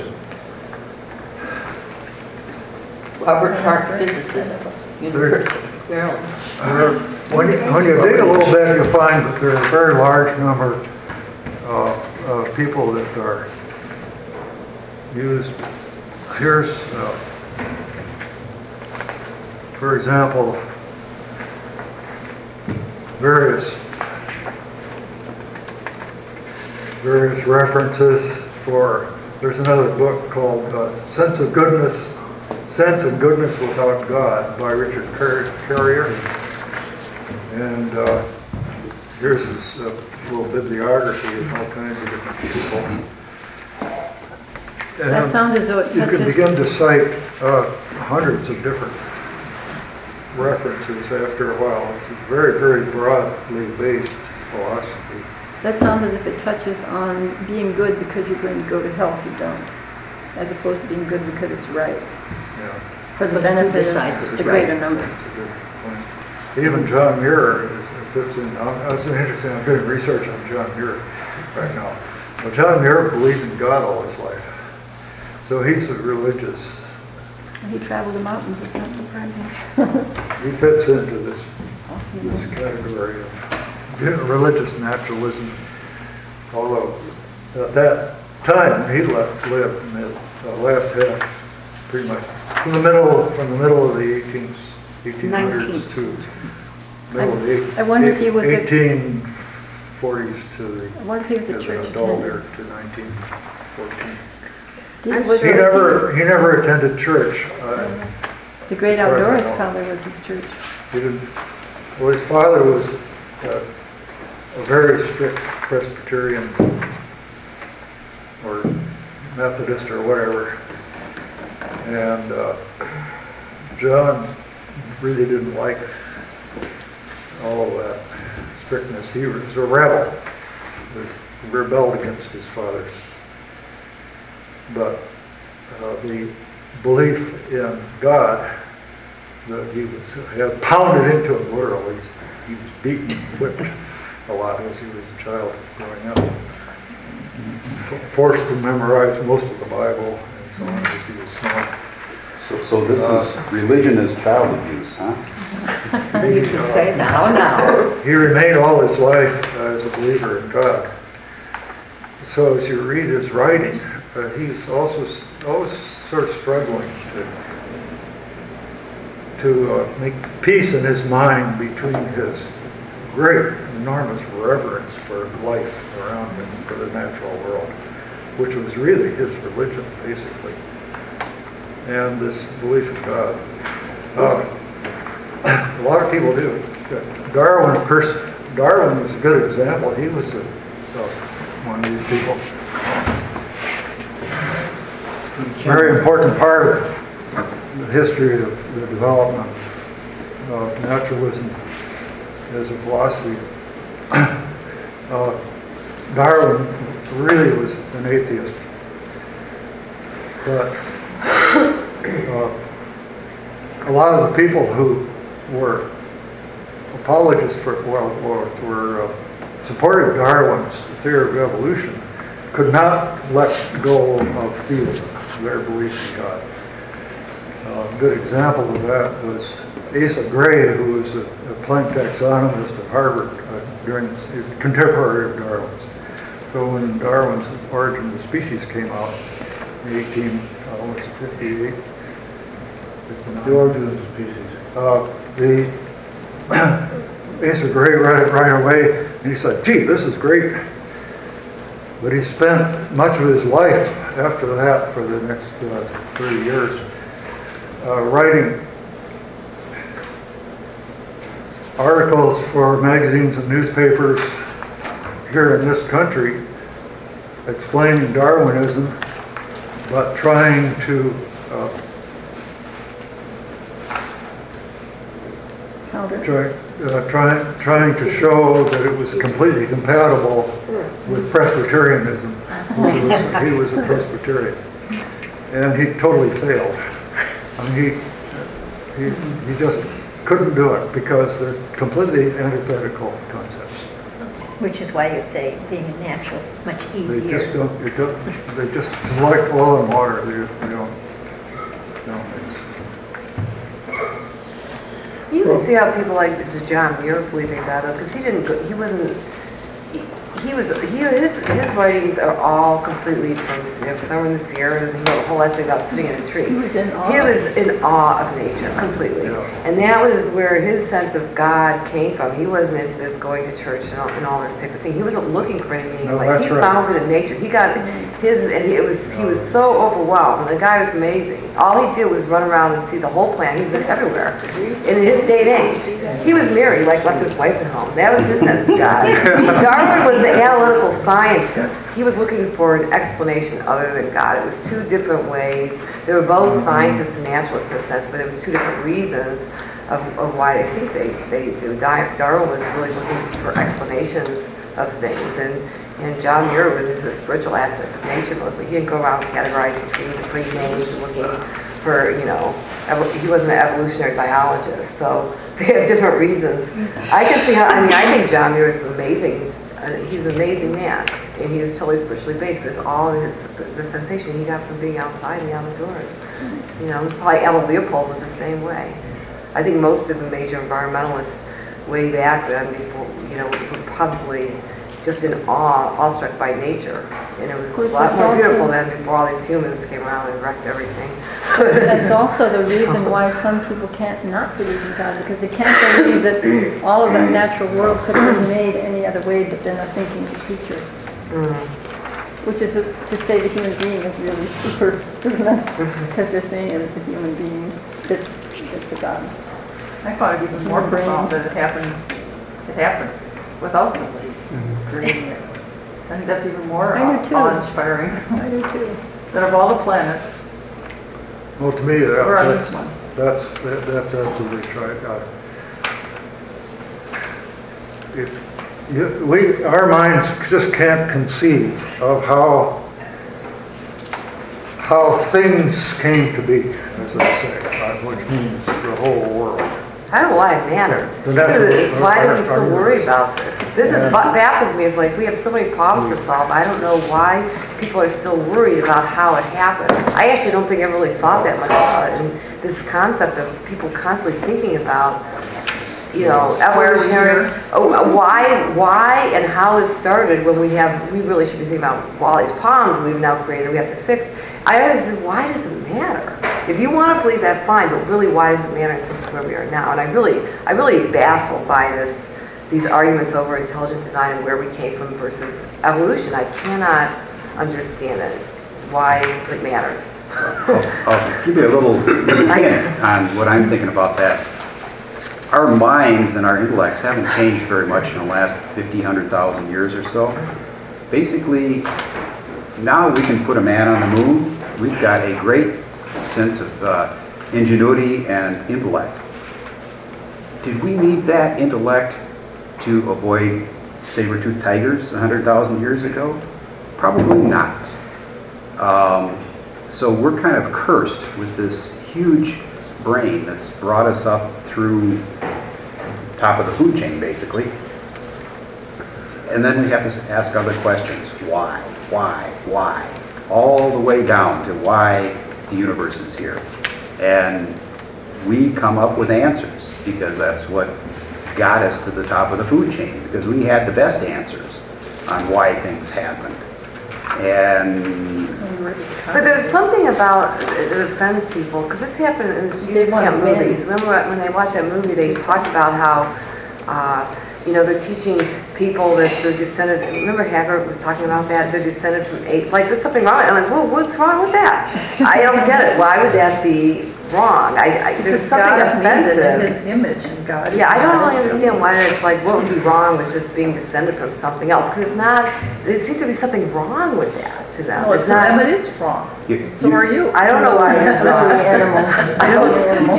Robert Clark, physicist, University of Maryland. There- When you, when you dig a little bit, you'll find that there's a very large number of, of people that are used. Here's, uh, for example, various various references for, there's another book called uh, Sense of Goodness, Sense and Goodness Without God by Richard Car- Carrier. And uh, here's his uh, little bibliography of all kinds of different people. That And sounds as though it you can touches. begin to cite uh, hundreds of different references after a while. It's a very, very broadly based philosophy. That sounds as if it touches on being good because you're going to go to hell if you don't, as opposed to being good because it's right, Yeah, for the But who benefit decides of it's the greater right? number. that's a good point. Even John Muir is- fits in. I'm- That's interesting. I'm doing research on John Muir right now. Well, John Muir believed in God all his life, so he's a religious. He traveled the mountains, it's not surprising. He fits into this Awesome. this category of religious naturalism, although at that time he left, lived in the uh, last half, pretty much from the middle from the middle of the eighteenth, eighteen hundreds to middle of the I wonder if he was a- eighteen forties to the I wonder if he was a as church an adult attendant. there to nineteen fourteen. He was- He never he never attended church. Uh, The Great as far as I Outdoors know. probably was his church. He didn't, well, his father was uh, a very strict Presbyterian, or Methodist or whatever. And uh, John really didn't like all of that strictness. He was a rebel. He rebelled against his father's. But uh, the belief in God that he was had pounded into him literally. He was beaten, whipped a lot as he was a child growing up. F- forced to memorize most of the Bible and so on as he was small. So, so this Uh, is, religion is child abuse, huh? You can say now, now. He remained all his life as a believer in God. So as you read his writings, uh, he's also always sort of struggling to, to uh, make peace in his mind between his great, enormous reverence for life around him, for the natural world, which was really his religion, basically, and this belief in God. Uh, a lot of people do. Darwin, of course, Darwin was a good example. He was a, uh, one of these people. Very important part of the history of the development of naturalism as a philosophy. Uh, Darwin really was an atheist, but uh, a lot of the people who were apologists for, well, were, were uh, supported Darwin's theory of evolution could not let go of theism, their belief in God. Uh, a good example of that was Asa Gray, who was a, a plant taxonomist at Harvard uh, during his contemporary of Darwin's. So when Darwin's Origin of the Species came out in eighteen fifty-eight, fifty-nine. The origin of the species. Uh, the Asa Gray read it right away, and he said, "Gee, this is great." But he spent much of his life after that, for the next uh, thirty years, uh, writing articles for magazines and newspapers here in this country explaining Darwinism, but trying to uh, try, uh, try, trying to show that it was completely compatible with Presbyterianism, which was, he was a Presbyterian, and he totally failed. I mean, he he he just couldn't do it because they're completely antithetical concepts. Which is why you say being a natural is much They easier. just don't. They, don't, they just like oil and water. They, they don't. They don't mix. You can see how people like John Muir believing that, though, because he didn't. Go, he wasn't. He, he was. He his his writings are all completely from you know, Summer in the Sierras, and he wrote a whole essay about sitting in a tree. He was in awe. He was in awe of nature completely, Yeah. and that was where his sense of God came from. He wasn't into this going to church and all, and all this type of thing. He wasn't looking for any meaning. No, like that's he right. found it in nature. He got his, and he, it was he was so overwhelmed. The guy was amazing. All he did was run around and see the whole planet. He's been everywhere. And in his day and age, he was married, like left his wife at home. That was his sense of God. Darwin was the analytical scientist. He was looking for an explanation other than God. It was two different ways. They were both scientists and naturalists in a sense, but it was two different reasons of, of why I think they, they do. Darwin was really looking for explanations of things, and, and John Muir was into the spiritual aspects of nature mostly. He didn't go around categorizing trees and putting names and looking for, you know, he wasn't an evolutionary biologist, so they have different reasons. I can see how, I mean, I think John Muir is amazing. Uh, he's an amazing man, and he was totally spiritually based, but it's all his, the, the sensation he got from being outside and outdoors. You know, probably Alan Leopold was the same way. I think most of the major environmentalists way back then, before, you know, were probably just in awe, awestruck by nature. And it was Of course, a lot that's more also- beautiful than before all these humans came around and wrecked everything. That's also the reason why some people can't not believe in God, because they can't believe that all of that natural world could have been made any other way but then a thinking creature. Mm. Which is a, to say the human being is really super, isn't it? Because they're saying it as a human being that's, that's a God. I found it even more Your brain. profound that it happened, it happened without somebody creating it. I think that's even more I do too. awe-inspiring. I do too. Then of all the planets, Well, to me, that- we're on this that's, one. that's, that- that's absolutely right. Uh, it- you- We, our minds just can't conceive of how, how things came to be, as I say, uh, which means the whole world. I don't know why it matters. The This is- natural- Why do our- we still our worry universe. about this? This is, Yeah. what baffles me, is like, we have so many problems to solve. I don't know why people are still worried about how it happened. I actually don't think I really thought that much about it. And this concept of people constantly thinking about, you know, evolutionary, oh, why, why and how this started, when we have, we really should be thinking about all these problems we've now created that we have to fix. I always say, why does it matter? If you want to believe that, fine, but really, why does it matter in terms of where we are now? And I really, I really baffled by this, these arguments over intelligent design and where we came from versus evolution. I cannot understand it, why it matters. I'll I'll give you a little hint on what I'm thinking about that. Our minds and our intellects haven't changed very much in the last fifty, one hundred thousand years or so. Basically, now we can put a man on the moon. We've got a great sense of uh, ingenuity and intellect. Did we need that intellect to avoid saber-toothed tigers one hundred thousand years ago? Probably not. Um, so we're kind of cursed with this huge brain that's brought us up through top of the food chain, basically. And then we have to ask other questions. Why? Why? Why? All the way down to why the universe is here. And we come up with answers because that's what got us to the top of the food chain, because we had the best answers on why things happened. And But there's something about that offends people, because this happened in the Jesus Camp movies. Remember when they watched that movie, they talked about how, uh, you know, they're teaching people that they're descended, remember Haggard was talking about that, they're descended from apes, like there's something wrong. I'm like, well, what's wrong with that? I don't get it. Why would that be wrong? I, I, there's Because something God made it in offensive. His image, and God is Yeah, I don't not- really understand why it's like, what would be wrong with just being descended from something else? Because it's not, it seems to be something wrong with that to them. No, It's it's not, not, it is wrong. you- So you- are you. I don't know why it's wrong. I don't,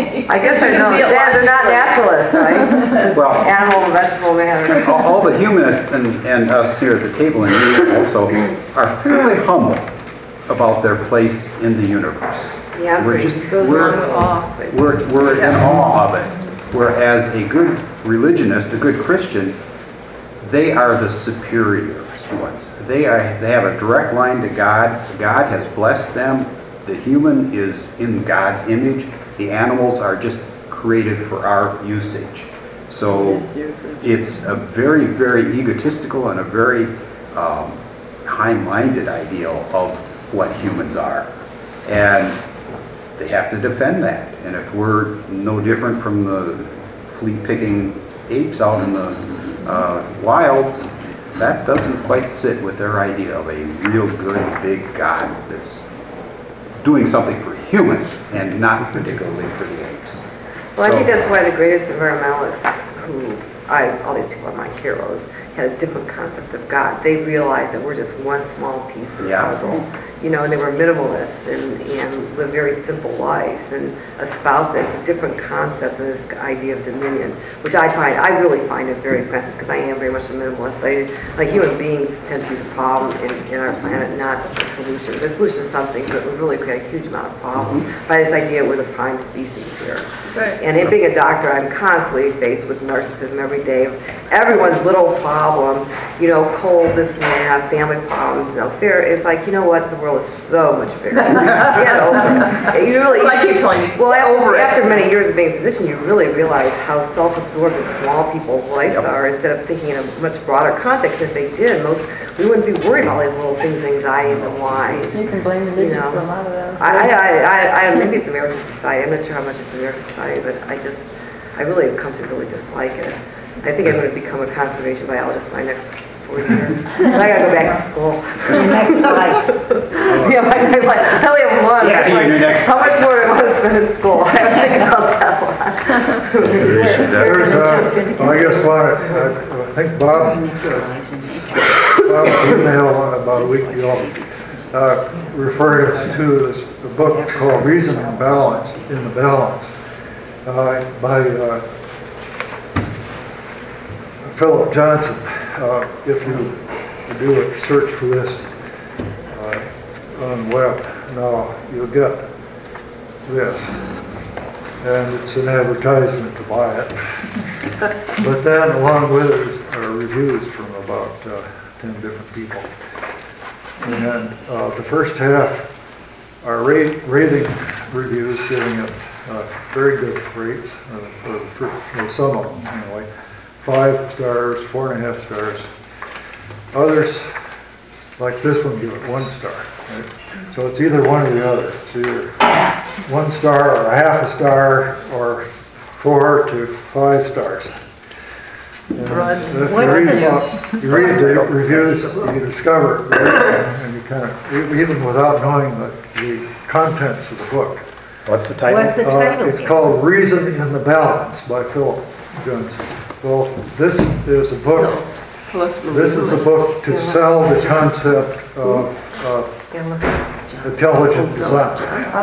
I guess I You can know, feel they're, they're not logically. naturalists, right? Well- Animal and vegetable matter. all all the humanists and, and us here at the table, and you also, are fairly humble about their place in the universe. Yeah, I'm We're pretty- just, Goes we're, along with awe. we're, we're in awe of it. Whereas a good religionist, a good Christian, they are the superior ones. They are, they have a direct line to God. God has blessed them. The human is in God's image. The animals are just created for our usage. So it's a very, very egotistical and a very um, high-minded ideal of what humans are. And they have to defend that. And if we're no different from the flea-picking apes out in the uh, wild, that doesn't quite sit with their idea of a real good big God that's doing something for humans and not particularly for the apes. Well, I think So- that's why the greatest environmentalists, who I, all these people are my heroes, had a different concept of God. They realized that we're just one small piece of the Yeah. puzzle. You know, and they were minimalists and, and lived very simple lives and espoused that. It's a different concept than this idea of dominion, which I find, I really find it very offensive because I am very much a minimalist. I, like human beings tend to be the problem in, in our planet, not the solution. The solution is something, but we really create a huge amount of problems by this idea we're the prime species here. Right. And in being a doctor, I'm constantly faced with narcissism every day of everyone's little problem, you know, cold, this and that, family problems, no fear. It's like, you know what, the world is so much bigger. Get over it. You really, That's what I keep telling you. well, Get after, over it. after many years of being a physician, you really realize how self-absorbed and small people's lives Yep. are instead of thinking in a much broader context. If they did, most, we wouldn't be worried about all these little things, anxieties and whys. You can blame religion You know. for a lot of that. I, I, I, I, maybe it's American society. I'm not sure how much it's American society, but I just, I really have come to really dislike it. I think I'm going to become a conservation biologist my next four years. But I got to go back to school. Next slide. Yeah, my next life. I only have one. Yeah, It's like, your next- how much more do I want to spend in school? I haven't think about that a lot. There's, uh, I guess, one, I I think Bob, Bob emailed about a week ago uh, referred us to this a book called Reason and Balance in the Balance uh, by uh, Philip Johnson. Uh, if you do a search for this uh, on the web, now you'll get this. And it's an advertisement to buy it. But then along with it are reviews from about uh, ten different people. And uh, the first half are rate, rating reviews, giving it uh, very good rates, uh, for the first, well, some of them anyway. Five stars, four and a half stars. Others, like this one, give it one star. Right? So it's either one or the other. It's either one star or a half a star or four to five stars. And if you read, about, you read the reviews, you discover, and you kind of, even without knowing the, the contents of the book. What's the title? What's the Uh, title? it's called Reason in the Balance by Philip Johnson. Well, this is a book, this is a book to sell the concept of uh, intelligent design.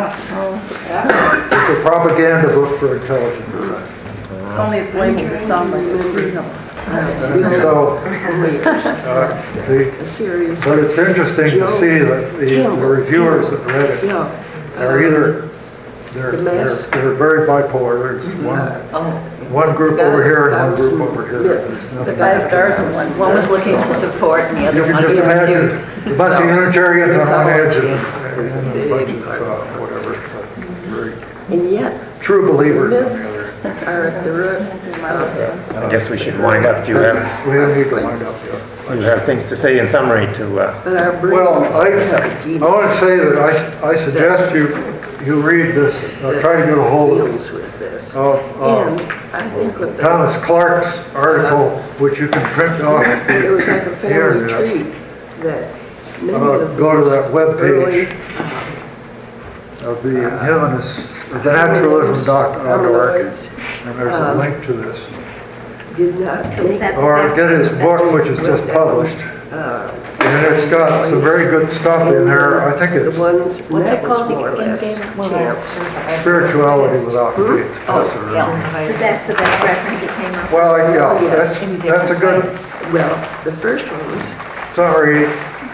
It's a propaganda book for intelligent design. Only it's labeled to sound like it's reasonable. And so, uh, the, but it's interesting to see that the, the reviewers that read it are either, they're, they're, they're very bipolar. There's one, one group over here and one group over here. There's The nothing- five stars and one, one was looking to support and the You other can one. just imagine a bunch of Unitarians on one edge and, and a bunch of, uh, whatever, uh, very And yet, true believers on the other. are at the root of I guess we should wind up. Do you have, We have need to wind up, yeah. do you have things to say in summary to, uh, but our brains. Well, I, have I want to say that I, I suggest you, you read this, uh, try to get a hold of, deals with this. of And uh, I think with the, Thomas Clark's article, which you can print off the there was like a family internet. tree that many Uh, of go to these that early, webpage of the humanist, the naturalism dot org, hominoids and there's a um, link to this. did not So is think, that- Or get his book, which is just published, uh, and it's got some very good stuff in there. I think the it's ones, and What's that it was called more or again, less David? Well, that's- chance. Spirituality Without Faith. Oh, That's a- yeah. Because that's the best reference you came up with. Well, yeah, that's, that's a good Well, the first one was, summary.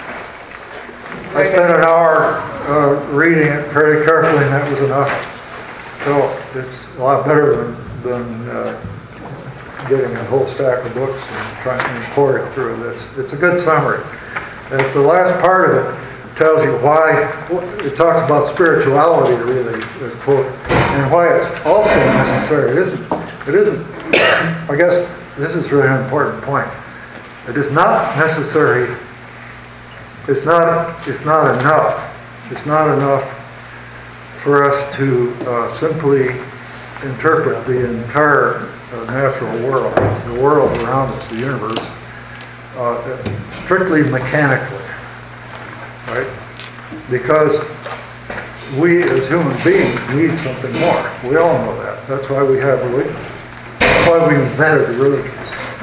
I spent an hour uh, reading it very carefully, and that was enough. So it's a lot better than, than uh, getting a whole stack of books and trying to pour it through. It's, it's a good summary. And the last part of it tells you why, it talks about spirituality, really, uh, quote, and why it's also necessary. It isn't, it isn't, I guess this is really an important point. It is not necessary, it's not, it's not enough, it's not enough for us to uh, simply interpret the entire uh, natural world, the world around us, the universe, uh, strictly mechanically, right? Because we as human beings need something more. We all know that. That's why we have religion. That's why we invented religions.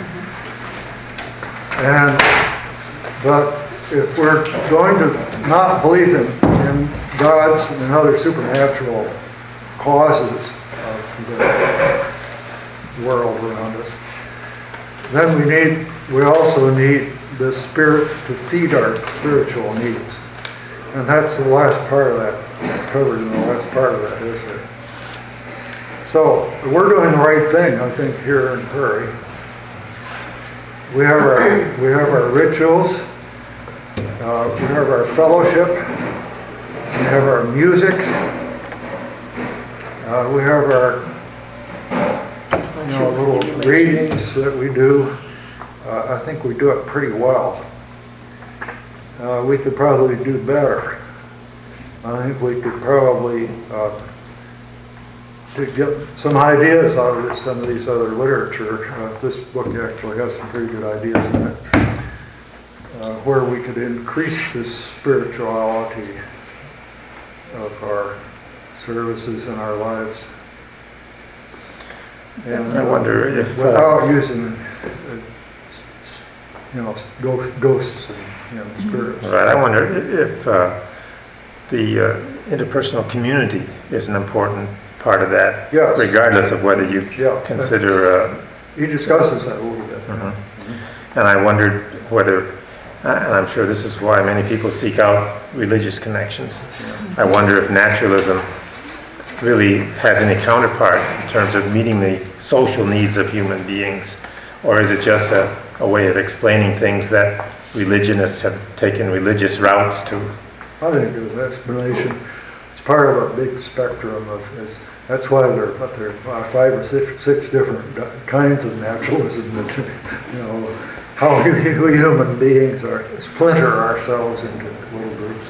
And, but if we're going to not believe in, in gods and other supernatural causes of the world around us, then we need, we also need the Spirit to feed our spiritual needs. And that's the last part of that. It's covered in the last part of that essay. So we're doing the right thing, I think, here in Prairie. We have our we have our rituals. Uh, we have our fellowship. We have our music. Uh, we have our you know little readings that we do. Uh, I think we do it pretty well. Uh, we could probably do better. I think we could probably uh, to get some ideas out of this, some of these other literature. Uh, this book actually has some pretty good ideas in it, uh, where we could increase this spirituality of our services and our lives. And I wonder uh, if, uh, without using, uh, you know, ghost- ghosts and, you know, spirits. Right, I wonder if uh, the uh, interpersonal community is an important part of that. Yes. Regardless of whether you Yeah. consider, uh, He discusses that a little bit. mhm. And I wondered whether, uh, and I'm sure this is why many people seek out religious connections. I wonder if naturalism really has any counterpart in terms of meeting the social needs of human beings, or is it just a, a way of explaining things that religionists have taken religious routes to? I think it was an explanation. It's part of a big spectrum of, it's, that's why there, what there are five or six, six different kinds of naturalism that, you know, how we, we human beings are, splinter ourselves into little groups.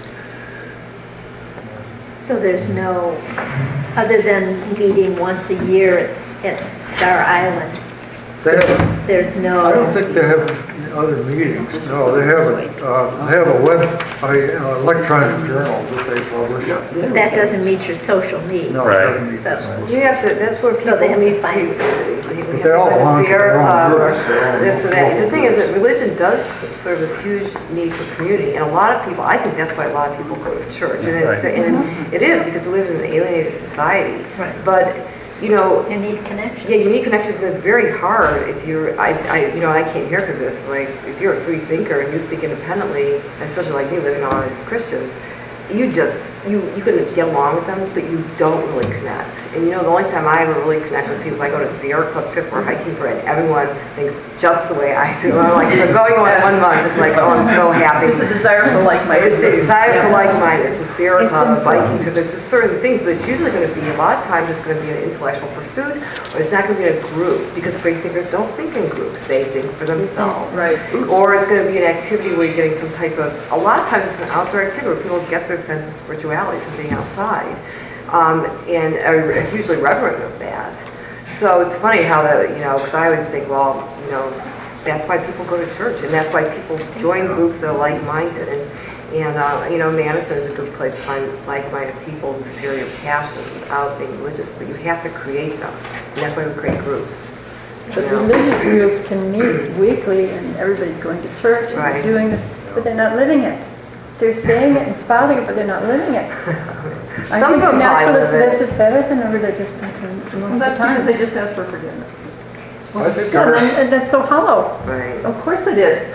So there's no, other than meeting once a year at, at Star Island, They have, there's no. I don't think they have other meetings. No, they have a, uh, they have a web, a, you know, electronic journal that they publish. That doesn't meet your social needs. No, it Right. doesn't meet So- this. You have to, that's where So they people have to meet, find- people, But they all belong to Sierra their own Club or groups, their own this and that. The local thing is that groups. religion does serve this huge need for community, and a lot of people, I think that's why a lot of people go to church, and it's, Right. and it is because we live in an alienated society. Right. But, you know, You need connections. yeah, you need connections, and it's very hard if you're, I, I, you know, I came here because this, like, if you're a free thinker and you think independently, especially like me living on as Christians, you just, you, you can get along with them, but you don't really connect. And you know, the only time I ever really connect with people is I go to a Sierra Club trip or hiking for it, everyone thinks just the way I do. I'm like, so going on one month, it's like, oh, I'm so happy. There's a desire for It's like-mindedness. a desire for Yeah. like-mindedness, the Sierra Club, the biking trip, there's just certain things, but it's usually going to be, a lot of times it's going to be an intellectual pursuit, or it's not going to be a group, because free thinkers don't think in groups, they think for themselves. Right. Or it's going to be an activity where you're getting some type of, a lot of times it's an outdoor activity where people get their sense of spirituality from being outside, um, and are hugely reverent of that. So it's funny how that, you know, because I always think, well, you know, that's why people go to church, and that's why people join groups that are like-minded. And, and uh, you know, Madison is a good place to find like-minded people who share your passions without being religious, but you have to create them, and that's why we create groups. But you know. religious groups can meet weekly and everybody's going to church and Right. doing this, but they're not living it. They're saying it and spouting it, but they're not living it. I Some think of a them vibe naturalist with it. lives it better than a religious person most Well, of that's the time. because they just ask for forgiveness. I think Yeah, our, and- and that's so hollow. Right. Of course it is.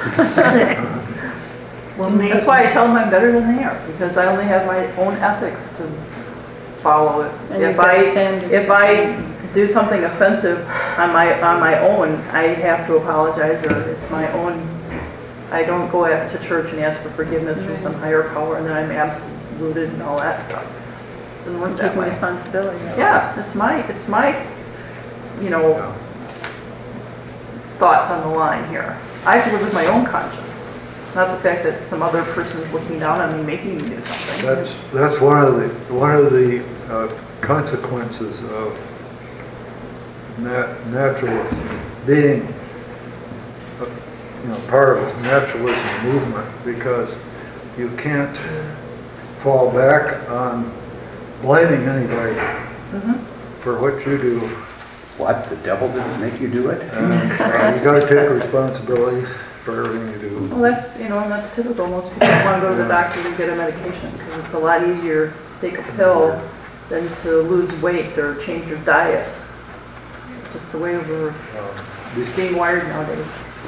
Well, maybe. That's why I tell them I'm better than they are, because I only have my own ethics to follow. If And if you've got I, standards. if I do something offensive on my, on my own, I have to apologize, or it's my own, I don't go out to church and ask for forgiveness from some higher power, and then I'm absoluted and all that stuff. Doesn't work that Taking way. responsibility. Yeah, it's my, it's my, you know, thoughts on the line here. I have to live with my own conscience, not the fact that some other person is looking down on me, making me do something. that's, that's one of the, one of the uh, consequences of nat- naturalism being, uh, you know, part of this naturalism movement, because you can't fall back on blaming anybody Mhm. for what you do. What, the devil didn't make you do it? And, uh, you gotta take responsibility for everything you do. Well, that's, you know, and that's typical. Most people want to go to the doctor to get a medication, because it's a lot easier to take a pill than to lose weight or change your diet. It's just the way we're Um, being wired nowadays.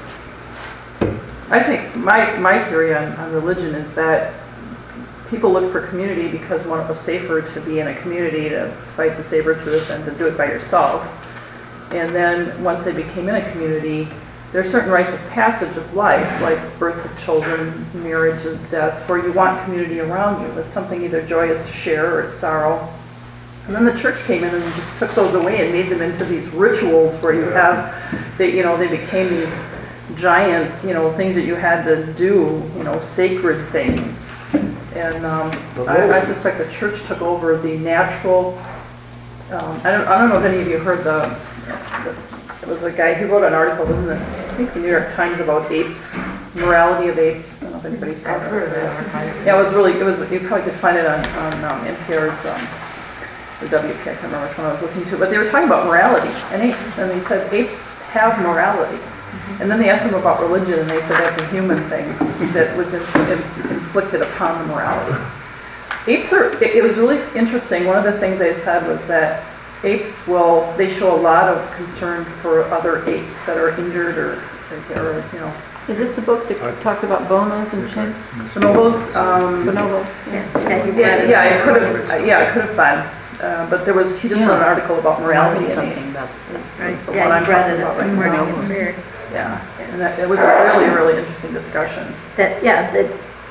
I think my, my theory on, on religion is that people look for community because one, it was safer to be in a community to fight the saber tooth than to do it by yourself. And then once they became in a community, there are certain rites of passage of life, like births of children, marriages, deaths, where you want community around you. It's something either joyous to share or it's sorrow. And then the church came in and just took those away and made them into these rituals where you have, they, you know, they became these giant, you know, things that you had to do, you know, sacred things. And um, I, I suspect the church took over the natural, um, I don't, I don't know if any of you heard the, the it was a guy, he wrote an article in the, I think the New York Times about apes, morality of apes. I don't know if anybody saw I've that. heard of that. Yeah, it was really, it was, you probably could find it on, on um, N P R's, um, or W P, I can't remember which one I was listening to, but they were talking about morality and apes, and they said apes have morality. And then they asked them about religion, and they said that's a human thing that was in, in, inflicted upon the morality. Apes are, it, it was really interesting. One of the things they said was that apes will, they show a lot of concern for other apes that are injured or, or you know. Is this the book that talks about bonobos and chimps? Bonobos, um, Bonobos, Yeah, yeah. yeah, you yeah, read it. yeah, it could have, yeah, it could have been. Uh, but there was, he just wrote an Yeah. article about morality in Something apes. about- Is- Right. is the Yeah, one you I'm brought talking it about up this right morning now. in the mirror. Yeah, and that, it was a really, really interesting discussion. That, yeah, that,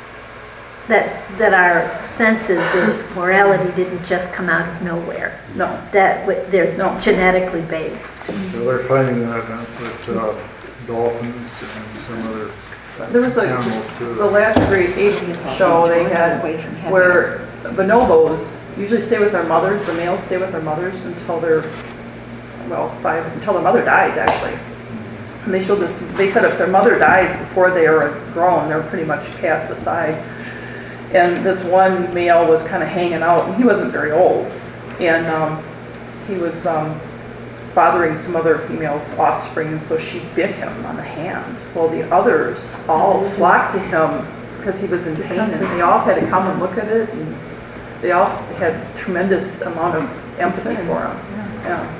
that, that our senses of morality didn't just come out of nowhere. No, That w- they're No. genetically based. Well, they're finding that uh, with uh, dolphins and some other there was a, animals too. the last great ape show they had where bonobos usually stay with their mothers, the males stay with their mothers until they're, well, five, until their mother dies actually. And they showed this, they said if their mother dies before they are grown, they're pretty much cast aside. And this one male was kind of hanging out, and he wasn't very old. And um, he was um, bothering some other female's offspring, and so she bit him on the hand. Well, the others all flocked to him because he was in pain, and they all had to come and look at it, and they all had tremendous amount of empathy for him. Yeah.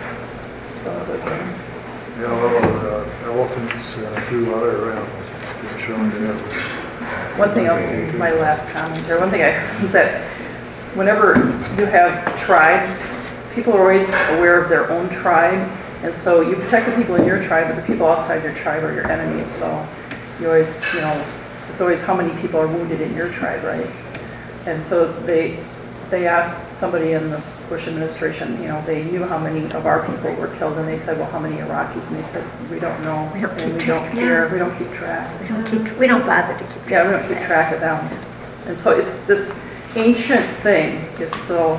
So, but, um, Yeah, well, uh, elephants and a few other animals have been shown to have. One thing, I'll- my last comment here, one thing I, is that whenever you have tribes, people are always aware of their own tribe, and so you protect the people in your tribe, but the people outside your tribe are your enemies, so you always, you know, it's always how many people are wounded in your tribe, right? And so they, they asked somebody in the Bush administration, you know, they knew how many of our people were killed, and they said, well, how many Iraqis? And they said, we don't know, We don't and keep we track, don't yeah. care, we don't keep track. We don't keep, we don't bother to keep track. Yeah, we don't of keep that. track of them. And so it's this ancient thing is still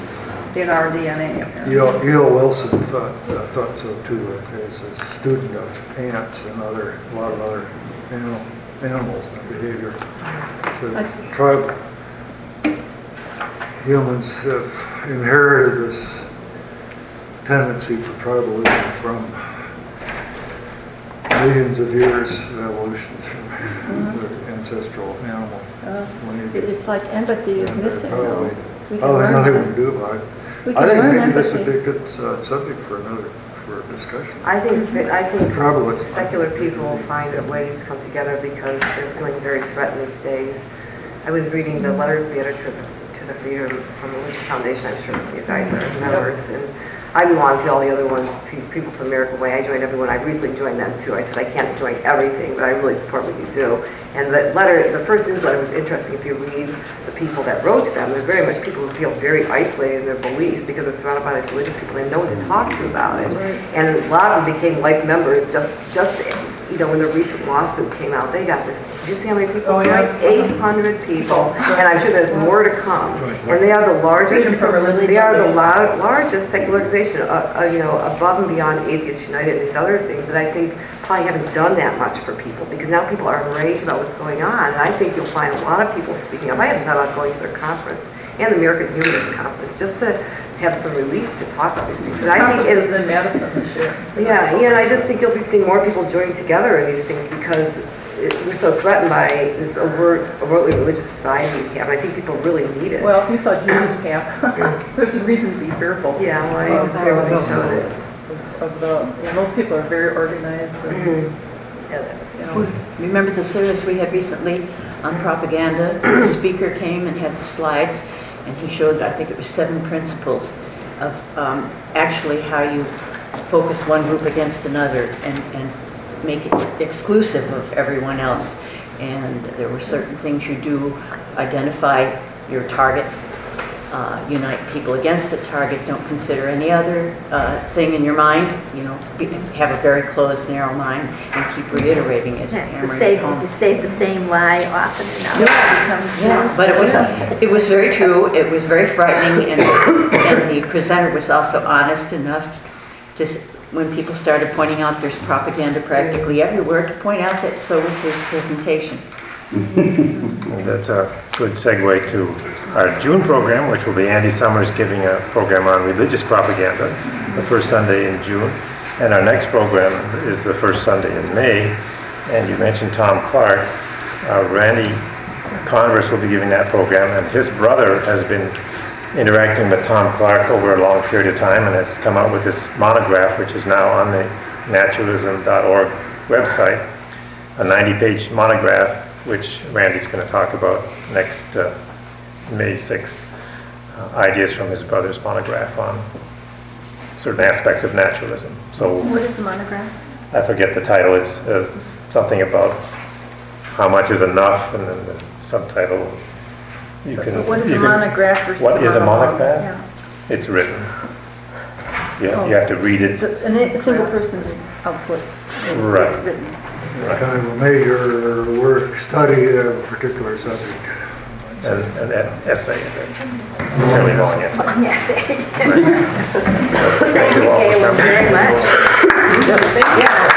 in our D N A apparently. E L Wilson thought, uh, thought so too, as a student of ants and other, a lot of other animal, animals and behavior. So tribe, humans have inherited this tendency for tribalism from millions of years of evolution through the ancestral animal lineages. It's like empathy is And, uh, missing though. probably- We can Probably learn nothing we that. can do about it. We I can think learn maybe this would be empathy. a good uh, subject for another, for a discussion. I think, that- I think Tribalism. secular people will find ways to come together because they're feeling very threatened these days. I was reading the letters to the editor to the, to the Freedom from Religion Foundation. I'm sure some of you guys are members. And I belong to all the other ones, Pe- People from Miracle Way. I joined everyone. I recently joined them too. I said I can't join everything, but I really support what you do. And the letter, the first newsletter was interesting. If you read the people that wrote to them, they're very much people who feel very isolated in their beliefs because they're surrounded by these religious people. They have no one to talk to about it. And a lot of them became life members just, just you know, when the recent lawsuit came out, they got this. Did you see how many people Oh, joined? yeah. eight hundred people. And I'm sure there's more to come. And they are the largest, Freedom from Religion they are the Foundation. lar- largest secularization, uh, uh, you know, above and beyond Atheists United and these other things that I think probably haven't done that much for people because now people are enraged about what's going on. And I think you'll find a lot of people speaking up. I haven't thought about going to their conference and the American Humanist Conference just to have some relief to talk about these things. The And I think conference it's, is in Madison this year. So- yeah, yeah, and I just think you'll be seeing more people joining together in these things because it, we're so threatened by this overt, overtly religious society we have. And I think people really need it. Well, if you saw Judy's camp, there's a reason to be fearful. Yeah, well, I was there when they showed it. Of the, and those people are very organized and, Mm-hmm. Yeah, that's, you know, Remember the service we had recently on propaganda? The speaker came and had the slides, and he showed, I think it was seven principles of um, actually how you focus one group against another and, and make it exclusive of everyone else. And there were certain things you do, identify your target, uh, unite people against the target, don't consider any other uh, thing in your mind, you know, be, have a very closed, narrow mind, and keep reiterating it. Yeah, hammering To it say, home. to say the same lie often enough. Yeah, but it was, it was very true, it was very frightening, and, and the presenter was also honest enough, just when people started pointing out there's propaganda practically everywhere, to point out that so was his presentation. And that's a good segue to our June program, which will be Andy Summers giving a program on religious propaganda the first Sunday in June. And our next program is the first Sunday in May, and you mentioned Tom Clark. Uh, Randy Converse will be giving that program, and his brother has been interacting with Tom Clark over a long period of time and has come out with this monograph, which is now on the naturalism dot org website, a ninety-page monograph, which Randy's going to talk about next uh, May sixth, uh, ideas from his brother's monograph on certain aspects of naturalism. So What is the monograph? I forget the title. It's uh, something about how much is enough, and then the subtitle. You can. What is you a can- monograph versus What is a monologue? monograph? Yeah. It's written. You, Oh. you have to read it. It's a, a single person's output. uh, Right. Written. Kind of a major work, study of a particular subject. And an e- essay, a fairly long essay. Yes. Thank you all for Caleb, coming. very much. Thank you.